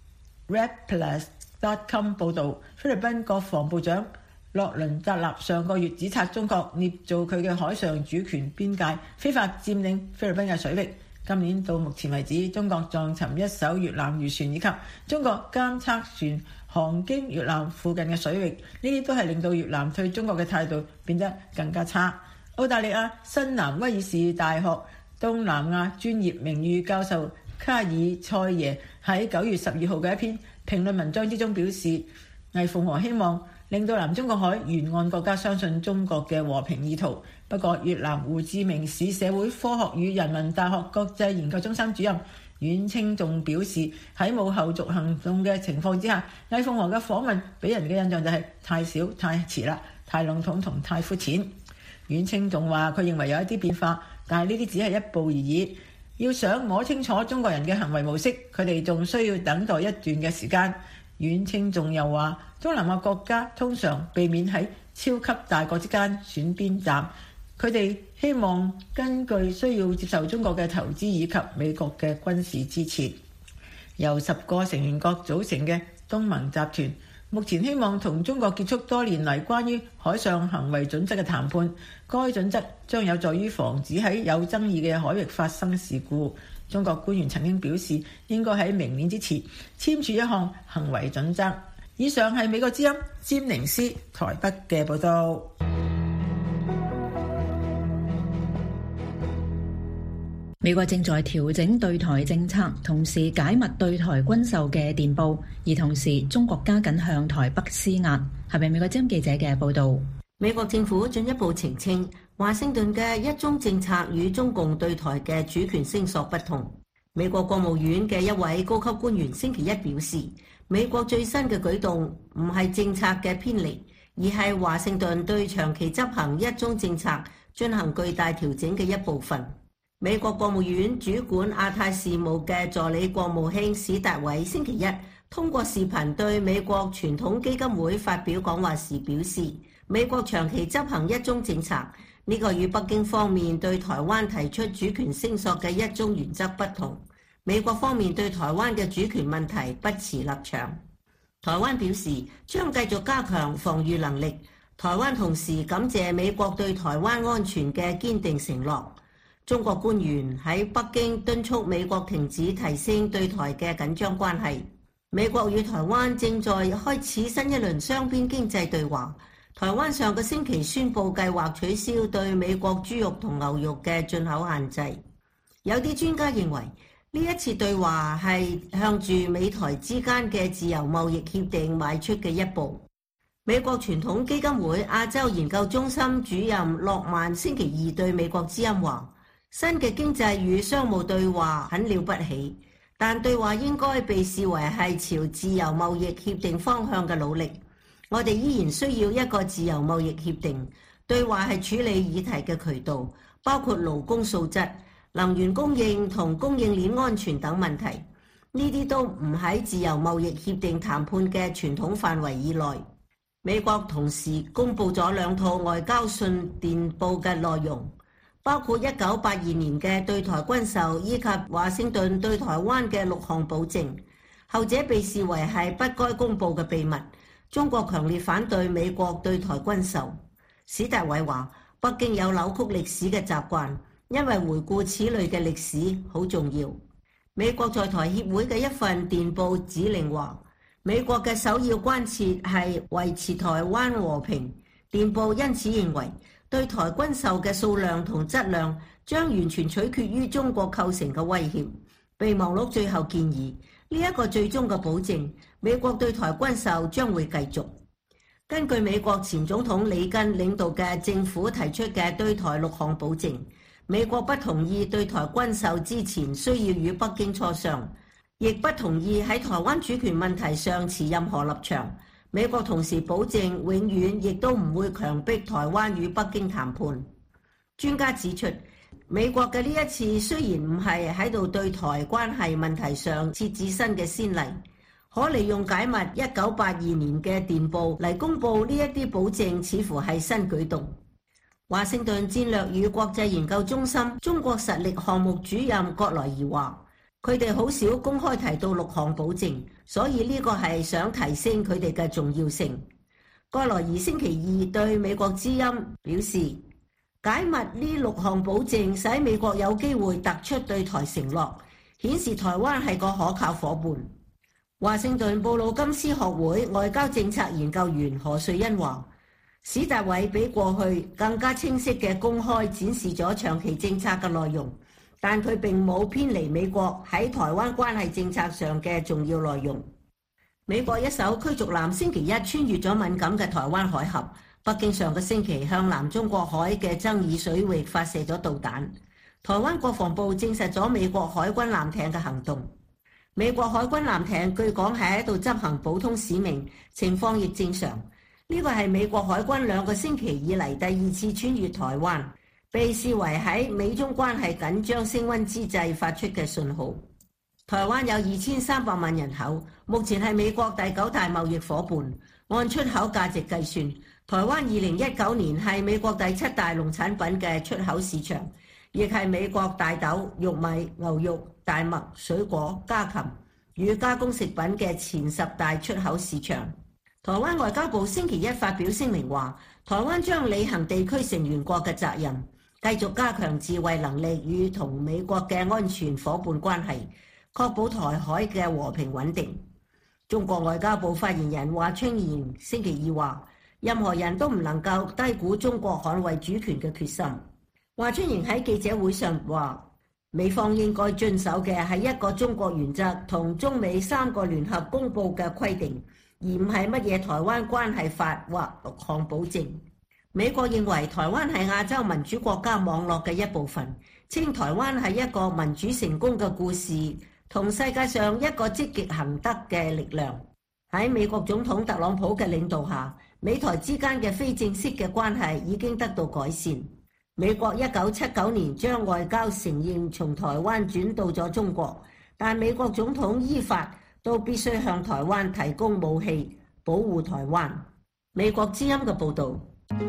Rappler dot com 報導，菲律賓國防部長洛倫扎納上個月指責中國捏造佢嘅海上主權邊界，非法佔領菲律賓嘅水域。今年到目前為止，中國撞沉一艘越南漁船，以及中國監測船航經越南附近嘅水域，呢啲都係令到越南對中國嘅態度變得更加差。澳大利亞新南威爾士大學東南亞專業名譽教授卡爾塞耶喺九月十二號嘅一篇評論文章之中表示，魏鳳和希望令到南中國海沿岸國家相信中國嘅和平意圖。不過，越南胡志明市社會科學與人民大學國際研究中心主任阮清仲表示，喺冇後續行動嘅情況之下，魏鳳和嘅訪問俾人嘅印象就係太少太遲啦。 太籠統同太膚淺。阮清仲話：佢認為有一啲變化，但係呢啲只係一步而已。要想摸清楚中國人嘅行為模式，佢哋仲需要等待一段嘅時間。阮清仲又話：東南亞國家通常避免喺超級大國之間選邊站，佢哋希望根據需要接受中國嘅投資以及美國嘅軍事支持。由十個成員國組成嘅東盟集團目前希望同中國結束多年嚟關於海上行為準則嘅談判，該準則將有助於防止喺有爭議嘅海域發生事故。中國官員曾經表示，應該喺明年之前簽署一項行為準則。以上係美國之音詹寧斯台北嘅報道。 美國正在調整對台政策，同時解密對台軍售嘅電報，而同時中國加緊向台北施壓。係咪美國之音記者嘅報道？ 美國政府進一步澄清，華盛頓嘅一中政策與中共對台嘅主權聲索不同。美國國務院嘅一位高級官員星期一表示，美國最新嘅舉動唔係政策嘅偏離，而係華盛頓對長期執行一中政策進行巨大調整嘅一部分。美國國務院主管亞太事務嘅助理國務卿史達偉星期一通過視頻對美國傳統基金會發表講話時表示，美國長期執行一中政策，呢個與北京方面對台灣提出主權聲索嘅一中原則不同。美國方面對台灣嘅主權問題不持立場。台灣表示將繼續加強防禦能力。台灣同時感謝美國對台灣安全嘅堅定承諾。中國官員喺北京敦促美國停止提升對台嘅緊張關係。美國與台灣正在開始新一輪雙邊經濟對話。台灣上個星期宣布計劃取消對美國豬肉同牛肉嘅進口限制。有啲專家認為呢一次對話係向住美台之間嘅自由貿易協定邁出嘅一步。美國傳統基金會亞洲研究中心主任諾曼星期二對美國之音話：新嘅經濟與商務對話很了不起，但對話應該被視為係朝自由貿易協定方向嘅努力。我哋依然需要一個自由貿易協定。對話係處理議題嘅渠道，包括勞工素質、能源供應同供應鏈安全等問題。呢啲都唔喺自由貿易協定談判嘅傳統範圍以內。美國同時公布咗兩套外交信電報嘅內容，包括一九八二年嘅對台軍售以及華盛頓對台灣嘅六項保證，後者被視為係不該公佈嘅秘密。中國強烈反對美國對台軍售。史達偉話：北京有扭曲歷史嘅習慣，因為回顧此類嘅歷史好重要。美國在台協會嘅一份電報指令話，美國嘅首要關切係維持台灣和平。電報因此認為，對台軍售嘅數量同質量將完全取決於中國構成嘅威脅。備忘錄最後建議，呢一個最終嘅保證，美國對台軍售將會繼續。根據美國前總統里根領導嘅政府提出嘅對台六項保證，美國不同意對台軍售之前需要與北京磋商，亦不同意喺台灣主權問題上持任何立場。美國同時保證永遠亦都唔會強迫台灣與北京談判。專家指出，美國嘅呢一次雖然唔係喺度對台關係問題上設置新嘅先例，可利用解密一九八二年嘅電報嚟公佈呢一啲保證，似乎係新舉動。華盛頓戰略與國際研究中心中國實力項目主任葛萊儀話：佢哋好少公開提到六項保證，所以呢個係想提升佢哋嘅重要性。葛萊儀星期二對美國之音表示，解密呢六項保證使美國有機會突出對台承諾，顯示台灣係個可靠夥伴。華盛頓布魯金斯學會外交政策研究員何瑞恩話：史達偉比過去更加清晰嘅公開展示咗長期政策嘅內容，但佢並冇偏離美國喺台灣關係政策上嘅重要內容。美國一艘驅逐艦星期一穿越咗敏感嘅台灣海峽，北京上個星期向南中國海嘅爭議水域發射咗導彈。台灣國防部證實咗美國海軍艦艇嘅行動。美國海軍艦艇據講係喺度執行普通使命，情況亦正常。 呢個係美國海軍兩個星期以嚟第二次穿越台灣，被視為喺美中關係緊張升溫之際發出嘅信號。台灣有二千三百萬人口，目前係美國第九大貿易夥伴。按出口價值計算，台灣二零一九年係美國第七大農產品嘅出口市場，亦係美國大豆、玉米、牛肉、大麥、水果、家禽與加工食品嘅前十大出口市場。台灣外交部星期一發表聲明話，台灣將履行地區成員國嘅責任，繼續加強自衛能力與同美國嘅安全夥伴關係，確保台海嘅和平穩定。中國外交部發言人華春瑩星期二話，任何人都唔能夠低估中國捍衛主權嘅決心。華春瑩喺記者會上話，美方應該遵守嘅係一個中國原則同中美三個聯合公佈嘅規定，而唔係乜嘢台灣關係法或六項保證。美國認為台灣係亞洲民主國家網絡嘅一部分，稱台灣係一個民主成功嘅故事，同世界上一個積極行德嘅力量。喺美國總統特朗普嘅領導下，美台之間嘅非正式嘅關係已經得到改善。美國一九七九年將外交承認從台灣轉到咗中國，但美國總統依法都必須向台灣提供武器，保護台灣。美國之音嘅報導。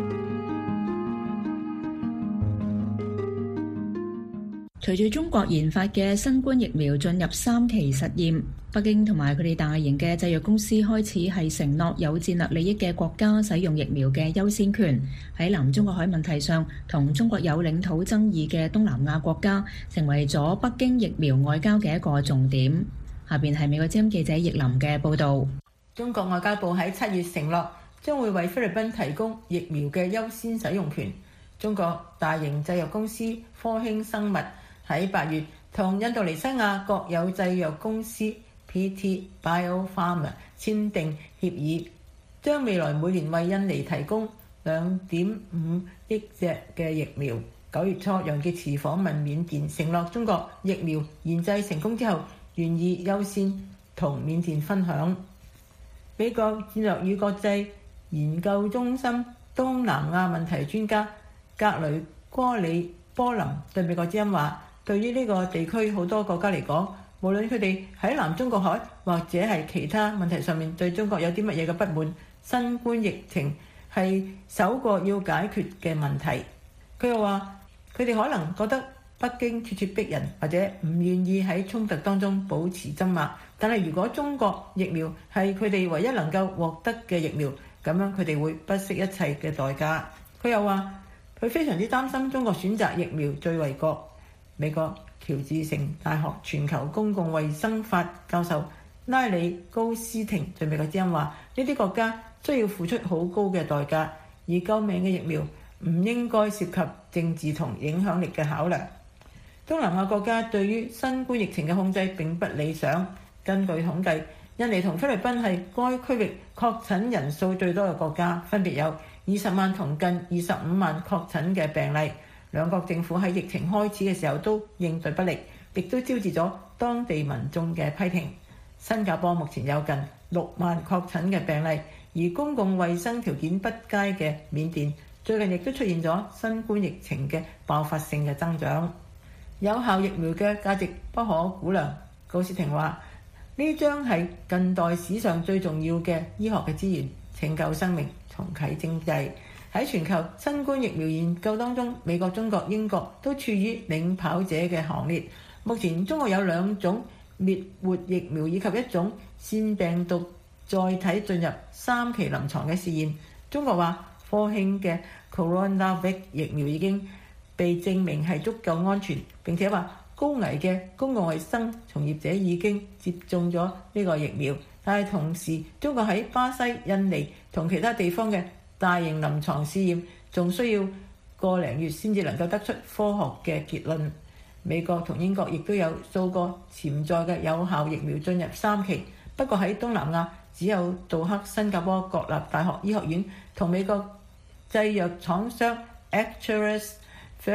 隨住中國研發嘅新冠疫苗進入三期實驗，北京同埋佢哋大型嘅製藥公司開始係承諾有戰略利益嘅國家使用疫苗嘅優先權。喺南中國海問題上，同中國有領土爭議嘅東南亞國家，成為咗北京疫苗外交嘅一個重點。下邊係美國之音記者葉林嘅報導。 中國外交部喺七月承諾，將會為菲律賓提供疫苗嘅優先使用權。中國大型製藥公司科興生物喺八月同印度尼西亞國有製藥公司 P T Biopharma 簽訂協議，將未來每年為印尼提供兩點五億隻嘅疫苗。九月初，楊潔篪訪問緬甸，承諾中國疫苗研製成功之後，願意優先同緬甸分享。美國戰略與國際研究中心東南亞問題專家格雷戈里波林對美國之音話，對於呢個地區好多國家嚟講，無論佢哋喺南中國海或者係其他問題上面對中國有啲乜嘢嘅不滿，新冠疫情係首個要解決嘅問題。佢又話，佢哋可能覺得北京咄咄逼人，或者唔願意喺衝突當中保持緘默，但係如果中國疫苗係佢哋唯一能夠獲得嘅疫苗，咁樣佢哋會不惜一切嘅代價。佢又話，佢非常之擔心中國選擇疫苗最為國。美國喬治城大學全球公共衛生法教授拉里高斯廷對美國之音話，呢啲國家需要付出好高嘅代價，而救命嘅疫苗唔應該涉及政治同影響力嘅考量。東南亞國家對於新冠疫情嘅控制並不理想。根據統計，印尼同菲律賓係該區域確診人數最多嘅國家，分別有二十萬同近二十五萬確診嘅病例。兩國政府喺疫情開始嘅時候都應對不力，亦都招致咗當地民眾嘅批評。新加坡目前有近六萬確診嘅病例，而公共衛生條件不佳嘅緬甸最近亦都出現咗新冠疫情嘅爆發性嘅增長。有效疫苗嘅價值不可估量，高斯廷話，呢將係近代史上最重要嘅醫學嘅資源，拯救生命，重啟經濟。喺全球新冠疫苗研究當中，美國、中國、英國都處於領跑者嘅行列。目前中國有兩種滅活疫苗以及一種腺病毒載體進入三期臨床嘅試驗。中國話科興嘅 Coronavac 疫苗已經被證明係足夠安全，並且話高危嘅公共衛生從業者已經接種咗呢個疫苗。但係同時，中國喺巴西、印尼同其他地方嘅大型臨床試驗仲需要個零月先至能夠得出科學嘅結論。美國同英國亦都有數個潛在嘅有效疫苗進入三期，不過喺東南亞只有杜克新加坡國立大學醫學院同美國製藥廠商 Actaris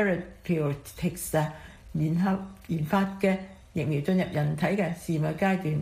Therapeutics 聯合研發嘅疫苗進入人體嘅試驗階段。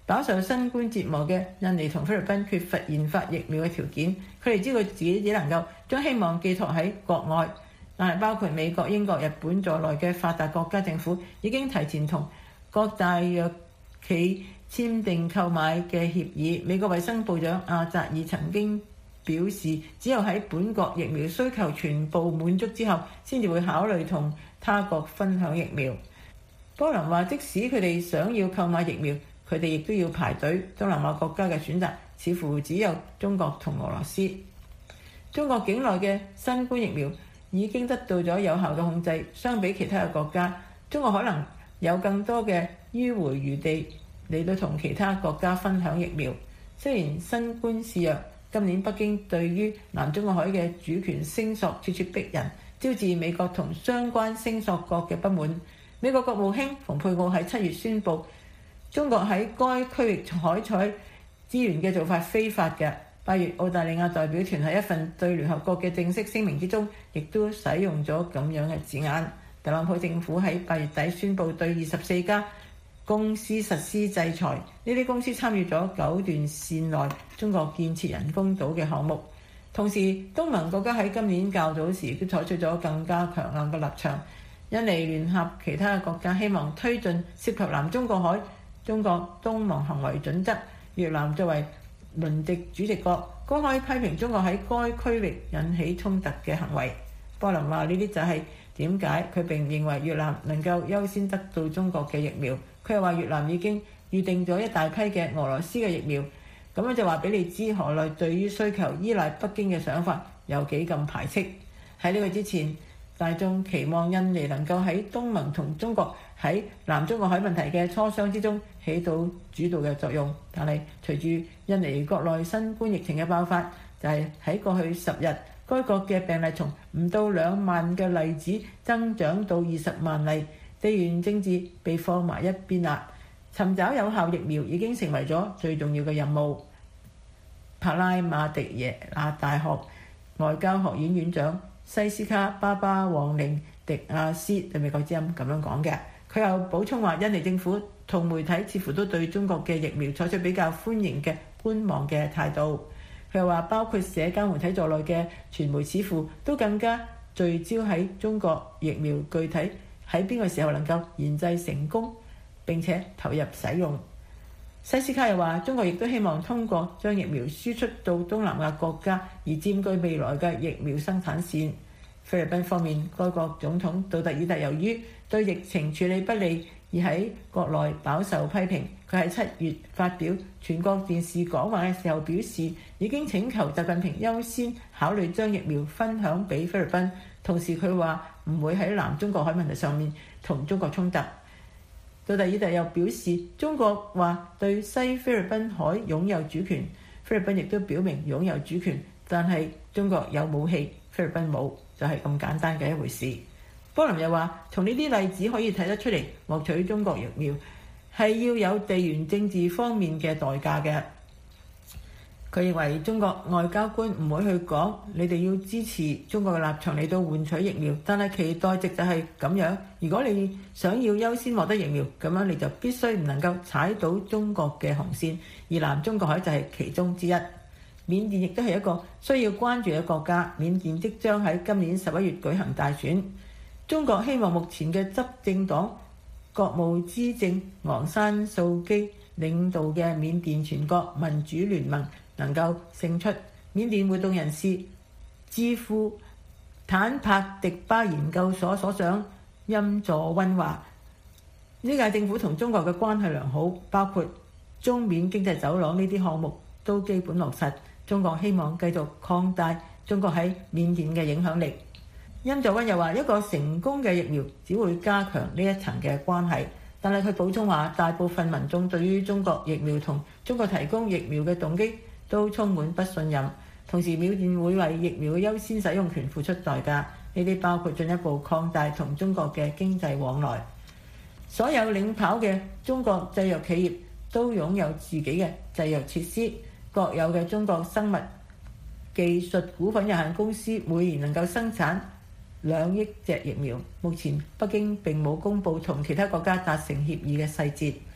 飽受新冠折磨嘅印尼同菲律賓缺乏研發疫苗嘅條件，佢哋知道自己只能夠將希望寄託喺國外。但係包括美國、英國、日本在內嘅發達國家政府已經提前同各大藥企簽訂購買嘅協議。美國衛生部長阿扎爾曾經表示，只有喺本國疫苗需求全部滿足之後，先至會考慮同他國分享疫苗。波林話，即使佢哋想要購買疫苗，佢哋亦都要排隊。東南亞國家嘅選擇似乎只有中國同俄羅斯。中國境內嘅新冠疫苗已經得到咗有效嘅控制，相比其他嘅國家，中國可能有更多嘅迂迴餘地嚟到同其他國家分享疫苗。雖然新冠肆虐，今年北京對於南中國海嘅主權聲索咄咄逼人，招致美國同相關聲索國嘅不滿。美國國務卿蓬佩奧喺七月宣布，中國喺該區域採取資源嘅做法非法嘅。八月，澳大利亞代表團喺一份對聯合國嘅正式聲明之中，亦都使用咗咁樣嘅字眼。特朗普政府喺八月底宣布對二十四家公司實施制裁，呢啲公司參與咗九段線內中國建設人工島嘅項目。同時，東盟國家喺今年較早時都採取咗更加強硬嘅立場。印尼聯合其他嘅國家希望推進涉及南中國海中國東盟行為準則。越南作為輪值主席國，公開批評中國喺該區域引起衝突嘅行為。波林話：呢啲就係點解佢並唔認為越南能夠優先得到中國嘅疫苗。佢又話越南已經預定咗一大批嘅俄羅斯嘅疫苗，咁樣就話俾你知河內對於需求依賴北京嘅想法有幾咁排斥。喺呢個之前，大眾期望印尼能夠喺東盟同中國喺南中國海問題嘅磋商之中起到主導嘅作用，但係隨住印尼國內新冠疫情嘅爆發，就係喺過去十日，該國嘅病例從唔到兩萬嘅例子增長到二十萬例，地緣政治被放埋一邊啦。尋找有效疫苗已經成為咗最重要嘅任務。帕拉馬迪耶亞大學外交學院院長西斯卡巴巴旺寧迪亞斯對美國之音咁樣講嘅。佢又補充話，印尼政府同媒體似乎都對中國嘅疫苗採取比較歡迎嘅觀望嘅態度。佢又話，包括社交媒體在內嘅傳媒似乎都更加聚焦喺中國疫苗具體喺邊個時候能夠研製成功並且投入使用。西斯卡又話，中國亦都希望通過將疫苗輸出到東南亞國家而佔據未來嘅疫苗生產線。菲律賓方面，該國總統杜特爾特由於對疫情處理不利而喺國內飽受批評。佢喺七月發表全國電視講話嘅時候表示，已經請求習近平優先考慮將疫苗分享俾菲律賓。同時佢話唔會喺南中國海問題上面同中國衝突。杜特爾特又表示，中國話對西菲律賓海擁有主權，菲律賓亦都表明擁有主權，但係中國有武器，菲律賓冇，就係咁簡單嘅一回事。波林又話，從呢啲例子可以睇得出嚟，獲取中國疫苗係要有地緣政治方面嘅代價嘅。佢認為中國外交官唔會去講你哋要支持中國嘅立場嚟到換取疫苗，但係期待值就係咁樣。如果你想要優先獲得疫苗，咁樣你就必須唔能夠踩到中國嘅紅線，而南中國海就係其中之一。緬甸亦都係一個需要關注嘅國家，緬甸即將喺今年十一月舉行大選。中國希望目前嘅執政黨國務資政昂山素基領導嘅緬甸全國民主聯盟能夠勝出。緬甸活動人士智庫坦帕迪巴研究所所長欽佐溫話，呢屆政府同中國嘅關係良好，包括中緬經濟走廊呢啲項目都基本落實。中國希望繼續擴大中國喺緬甸嘅影響力。欽佐溫又話，一個成功嘅疫苗只會加強呢一層嘅關係，但係佢補充話，大部分民眾對於中國疫苗同中國提供疫苗嘅動機都充滿不信任。同時，緬甸會為疫苗嘅優先使用權付出代價，呢啲包括進一步擴大同中國嘅經濟往來。所有領跑嘅中國製藥企業都擁有自己嘅製藥設施。國有嘅中國生物技術股份有限公司每年能夠生產兩億隻疫苗。目前北京並冇公布同其他國家達成協議嘅細節。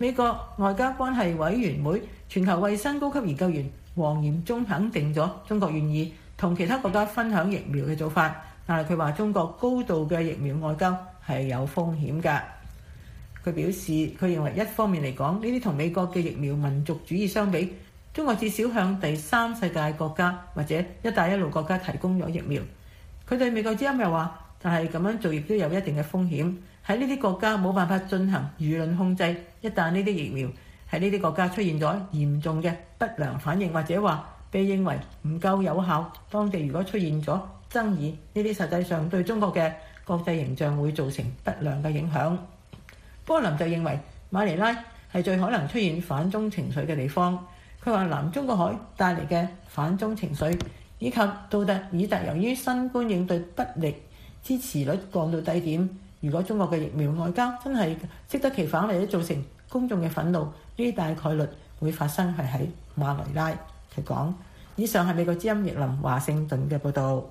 美國外交關係委員會全球衛生高級研究員黃嚴忠肯定咗中國願意同其他國家分享疫苗嘅做法，但係佢話中國高度嘅疫苗外交係有風險㗎。佢表示，佢認為一方面嚟講，呢啲同美國嘅疫苗民族主義相比，中國至少向第三世界國家或者一帶一路國家提供咗疫苗。佢對美國之音又話，但係咁樣做亦都有一定嘅風險，喺呢啲國家冇辦法進行輿論控制。一旦呢啲疫苗喺呢啲國家出現咗嚴重嘅不良反應，或者話被認為唔夠有效，當地如果出現咗爭議，呢啲實際上對中國嘅國際形象會造成不良嘅影響。波林就認為馬尼拉係最可能出現反中情緒嘅地方。佢話南中國海帶嚟嘅反中情緒，以及杜特爾特由於新冠應對不力，支持率降到低點。如果中國嘅疫苗外交真係適得其反，或者造成公眾嘅憤怒，呢啲大概率會發生係喺馬尼拉。佢講。以上係美國之音葉林華盛頓嘅報導。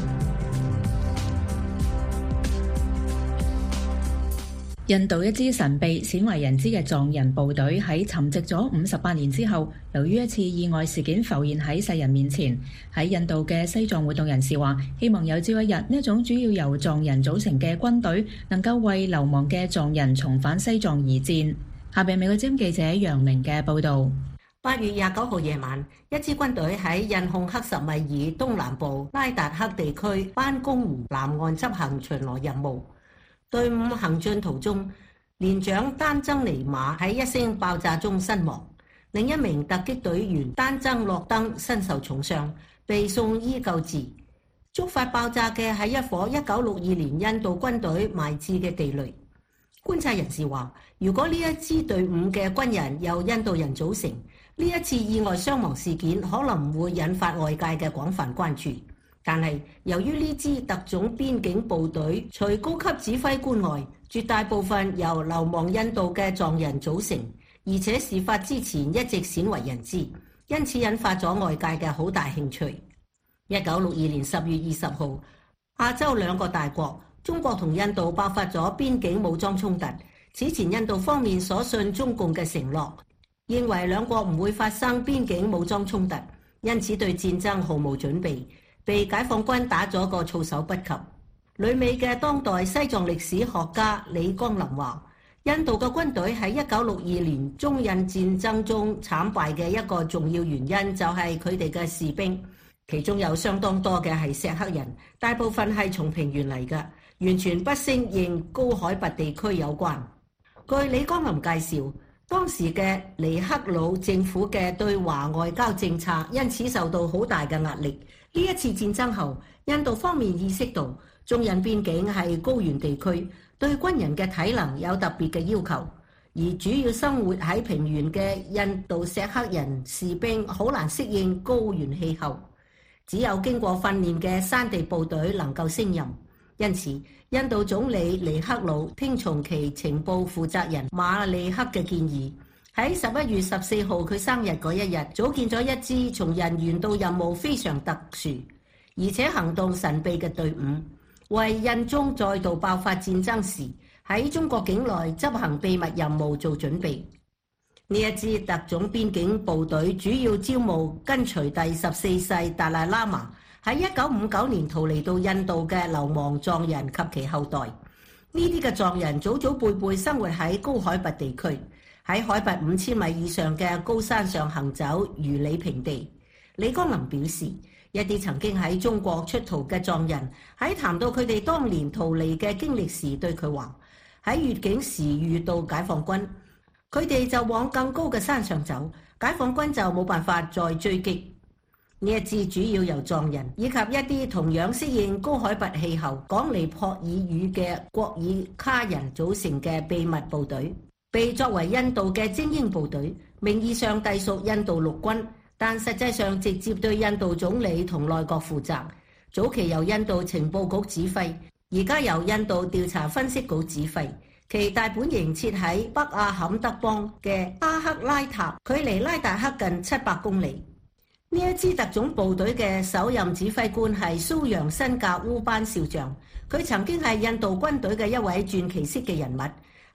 印度一支神秘鮮為人知嘅藏人部隊喺沉寂咗五十八年之後，由於一次意外事件浮現喺世人面前。喺印度嘅西藏活動人士話，希望有朝一日呢一種主要由藏人組成嘅軍隊能夠為流亡嘅藏人重返西藏而戰。下邊美國之音記者楊明嘅報導。 八月廿九號夜晚，一支軍隊喺印控克什米爾東南部拉達克地區班公湖南岸執行巡邏任務。隊伍行進途中，連長丹增尼馬喺一聲爆炸中身亡，另一名突擊隊員丹增洛登身受重傷，被送醫救治。觸發爆炸嘅係一顆一九六二年印度軍隊埋置嘅地雷。觀察人士話，如果呢一支隊伍嘅軍人由印度人組成，呢一次意外傷亡事件可能會引發外界嘅廣泛關注。但係由於呢支特種邊境部隊除高級指揮官外，絕大部分由流亡印度嘅藏人組成，而且事發之前一直鮮為人知，因此引發咗外界嘅好大興趣。一九六二年十月二十號，亞洲兩個大國中國同印度爆發咗邊境武裝衝突。此前印度方面所信中共嘅承諾，認為兩國唔會發生邊境武裝衝突，因此對戰爭毫無準備，被解放軍打咗個措手不及。旅美嘅當代西藏歷史學家李江林話，印度嘅軍隊喺一九六二年中印戰爭中慘敗嘅一個重要原因就係佢哋嘅士兵，其中有相當多嘅係錫克人，大部分係從平原嚟嘅，完全不適應高海拔地區有關。據李江林介紹，當時嘅尼赫魯政府嘅對華外交政策因此受到好大嘅壓力。呢一次戰爭後，印度方面意識到中印邊境係高原地區，對軍人嘅體能有特別嘅要求，而主要生活喺平原嘅印度錫克人士兵好難適應高原氣候，只有經過訓練嘅山地部隊能夠勝任。因此，印度總理尼赫魯聽從其情報負責人馬利克嘅建議，喺十一月十四號佢生日嗰一日，組建咗一支從人員到任務非常特殊，而且行動神秘嘅隊伍，為印中再度爆發戰爭時喺中國境內執行秘密任務做準備。呢一支特種邊境部隊主要招募跟隨第十四世達賴喇嘛喺一九五九年逃離到印度嘅流亡藏人及其後代。呢啲嘅藏人早早輩輩生活喺高海拔地區，喺海拔五千米以上嘅高山上行走如履平地。李江林表示，一啲曾經喺中國出逃嘅藏人喺談到佢哋當年逃離嘅經歷時，對佢話，喺越境時遇到解放軍，佢哋就往更高嘅山上走，解放軍就冇辦法再追擊。呢一支主要由藏人以及一啲同樣適應高海拔氣候、講尼泊爾語嘅國爾卡人組成嘅秘密部隊，被作為印度嘅精英部隊，名義上隸屬印度陸軍，但實際上直接對印度總理同內閣負責。早期由印度情報局指揮，而家由印度調查分析局指揮。其大本營設喺北阿坎德邦嘅阿克拉塔，距離拉達克近七百公里。呢一支特種部隊嘅首任指揮官係蘇揚辛格烏班少將，佢曾經係印度軍隊嘅一位傳奇式嘅人物。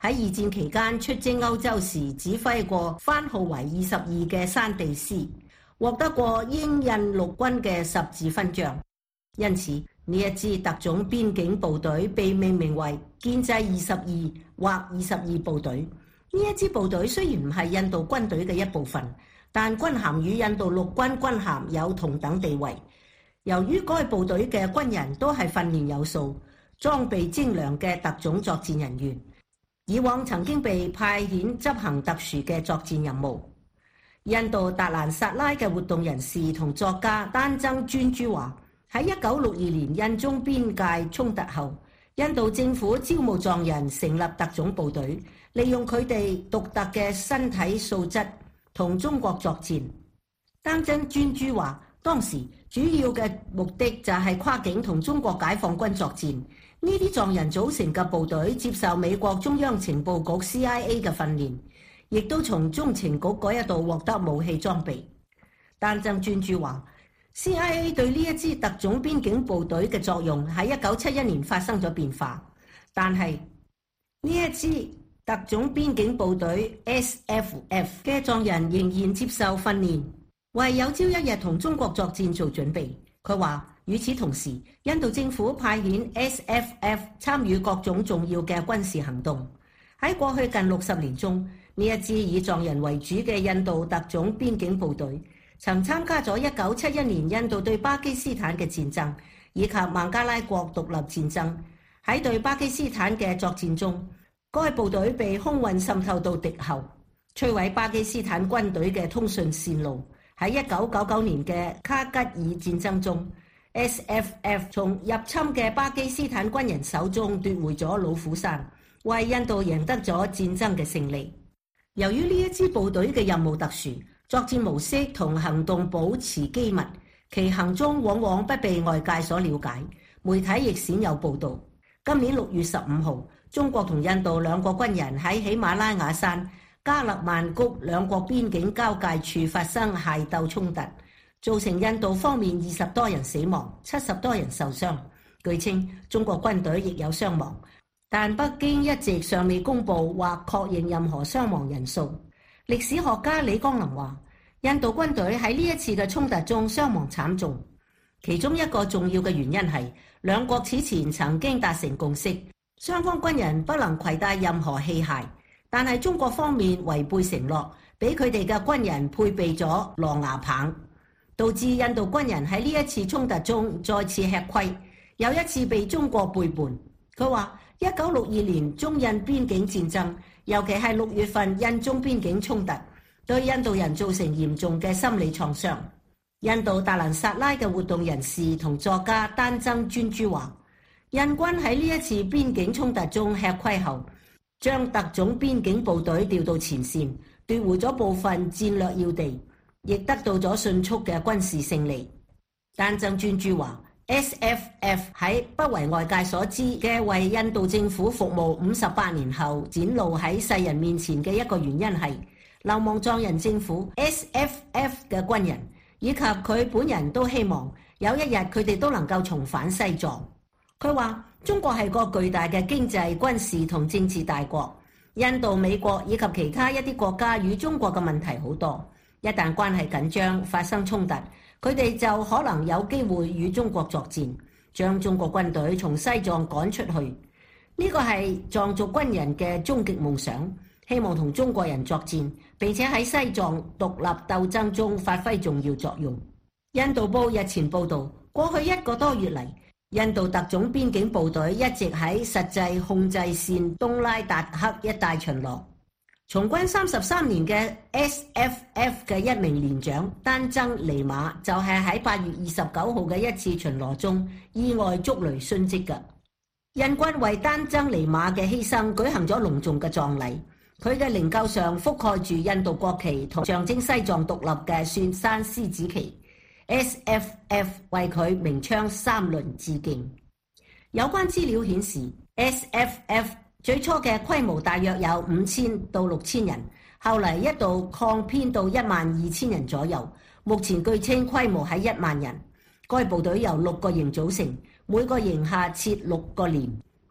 喺二戰期間出征歐洲時指揮過番號為二十二嘅山地斯，獲得過英印陸軍嘅十字勳章。因此呢一支特種邊境部隊被命名為建制二十二或二十二部隊。呢一支部隊雖然唔係印度軍隊嘅一部分，但軍銜與印度陸軍軍銜有同等地位。由於該部隊嘅軍人都係訓練有素、裝備精良嘅特種作戰人員，以往曾經被派遣執行特殊嘅作戰任務。印度達蘭薩拉嘅活動人士同作家丹增專諸話，喺一九六二年印中邊界衝突後，印度政府招募藏人成立特種部隊，利用佢哋獨特嘅身體素質同中國作戰。丹增專諸話，當時主要嘅目的就係跨境同中國解放軍作戰。呢啲藏人組成嘅部隊接受美國中央情報局 C I A 嘅訓練，亦都從中情局嗰一度獲得武器裝備。丹增專諸話， C I A 對呢一支特種邊境部隊嘅作用喺一九七一年發生咗變化，但係呢一支特種邊境部隊 S F F 嘅藏人仍然接受訓練，為有朝一日同中國作戰做準備。佢話，與此同時，印度政府派遣 S F F 參與各種重要嘅軍事行動。喺過去近六十年中，呢一支以藏人為主嘅印度特種邊境部隊曾參加咗一九七一年印度對巴基斯坦嘅戰爭，以及孟加拉國獨立戰爭。喺對巴基斯坦嘅作戰中，該部隊被空運滲透到敵後，摧毀巴基斯坦軍隊嘅通訊線路。喺一九九九年嘅卡吉爾戰爭中， S F F 從入侵嘅巴基斯坦軍人手中奪回咗老虎山，為印度贏得咗戰爭嘅勝利。由於呢一支部隊嘅任務特殊，作戰模式同行動保持機密，其行蹤往往不被外界所了解，媒體亦鮮有報導。今年六月十五號，中國同印度兩國軍人喺喜馬拉雅山加勒萬谷兩國邊境交界處發生械鬥衝突，造成印度方面二十多人死亡，七十多人受傷。據稱，中國軍隊亦有傷亡，但北京一直尚未公布或確認任何傷亡人數。歷史學家李江林話，印度軍隊喺呢一次嘅衝突中傷亡慘重，其中一個重要嘅原因係兩國此前曾經達成共識，雙方軍人不能攜帶任何器械，但係中國方面違背承諾，俾佢哋嘅軍人配備咗狼牙棒，導致印度軍人喺呢一次衝突中再次吃虧，有一次被中國背叛。佢話，一九六二年中印邊境戰爭，尤其係六月份印中邊境衝突，對印度人造成嚴重嘅心理創傷。印度達蘭薩拉嘅活動人士同作家丹增專諸話，印軍喺呢一次邊境衝突中吃虧後，將特種邊境部隊調到前線，奪回咗部分戰略要地，亦得到咗迅速嘅軍事勝利。丹增專諸話， S F F 喺不為外界所知嘅為印度政府服務五十八年後展露喺世人面前嘅一個原因係流亡藏人政府 S F F 嘅軍人以及佢本人都希望有一日佢哋都能夠重返西藏。佢話，中國係個巨大嘅經濟、軍事同政治大國，印度、美國以及其他一啲國家與中國嘅問題好多，一旦關係緊張發生衝突，佢哋就可能有機會與中國作戰，將中國軍隊從西藏趕出去。呢個係藏族軍人嘅終極夢想，希望同中國人作戰，並且喺西藏獨立鬥爭中發揮重要作用。印度報日前報導，過去一個多月嚟，印度特種邊境部隊一直喺實際控制線東拉達克一帶巡邏。從軍三十三年嘅 S F F 嘅一名連長丹增尼馬就係喺八月二十九號嘅一次巡邏中意外觸雷殉職嘅。印軍為丹增尼馬嘅犧牲舉行咗隆重嘅葬禮，佢嘅靈柩上覆蓋住印度國旗同象徵西藏獨立嘅蒜山獅子旗。S F F 為佢鳴槍三輪致敬。有關資料顯示 ，S F F 最初嘅規模大約有五千到六千人，後嚟一度擴編到一萬二千人左右。目前據稱規模喺一萬人。該部隊由六個營組成，每個營下設六個連。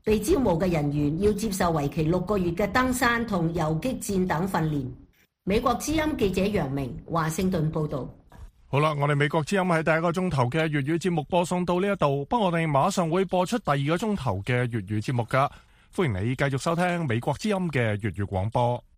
被招募嘅人員要接受為期六個月嘅登山同游擊戰等訓練。美國之音記者楊明華盛頓報道。 好啦，我哋美國之音喺第一個鐘頭嘅粵語節目播送到呢一度，不過我哋馬上會播出第二個鐘頭嘅粵語節目噶，歡迎你繼續收聽美國之音嘅粵語廣播。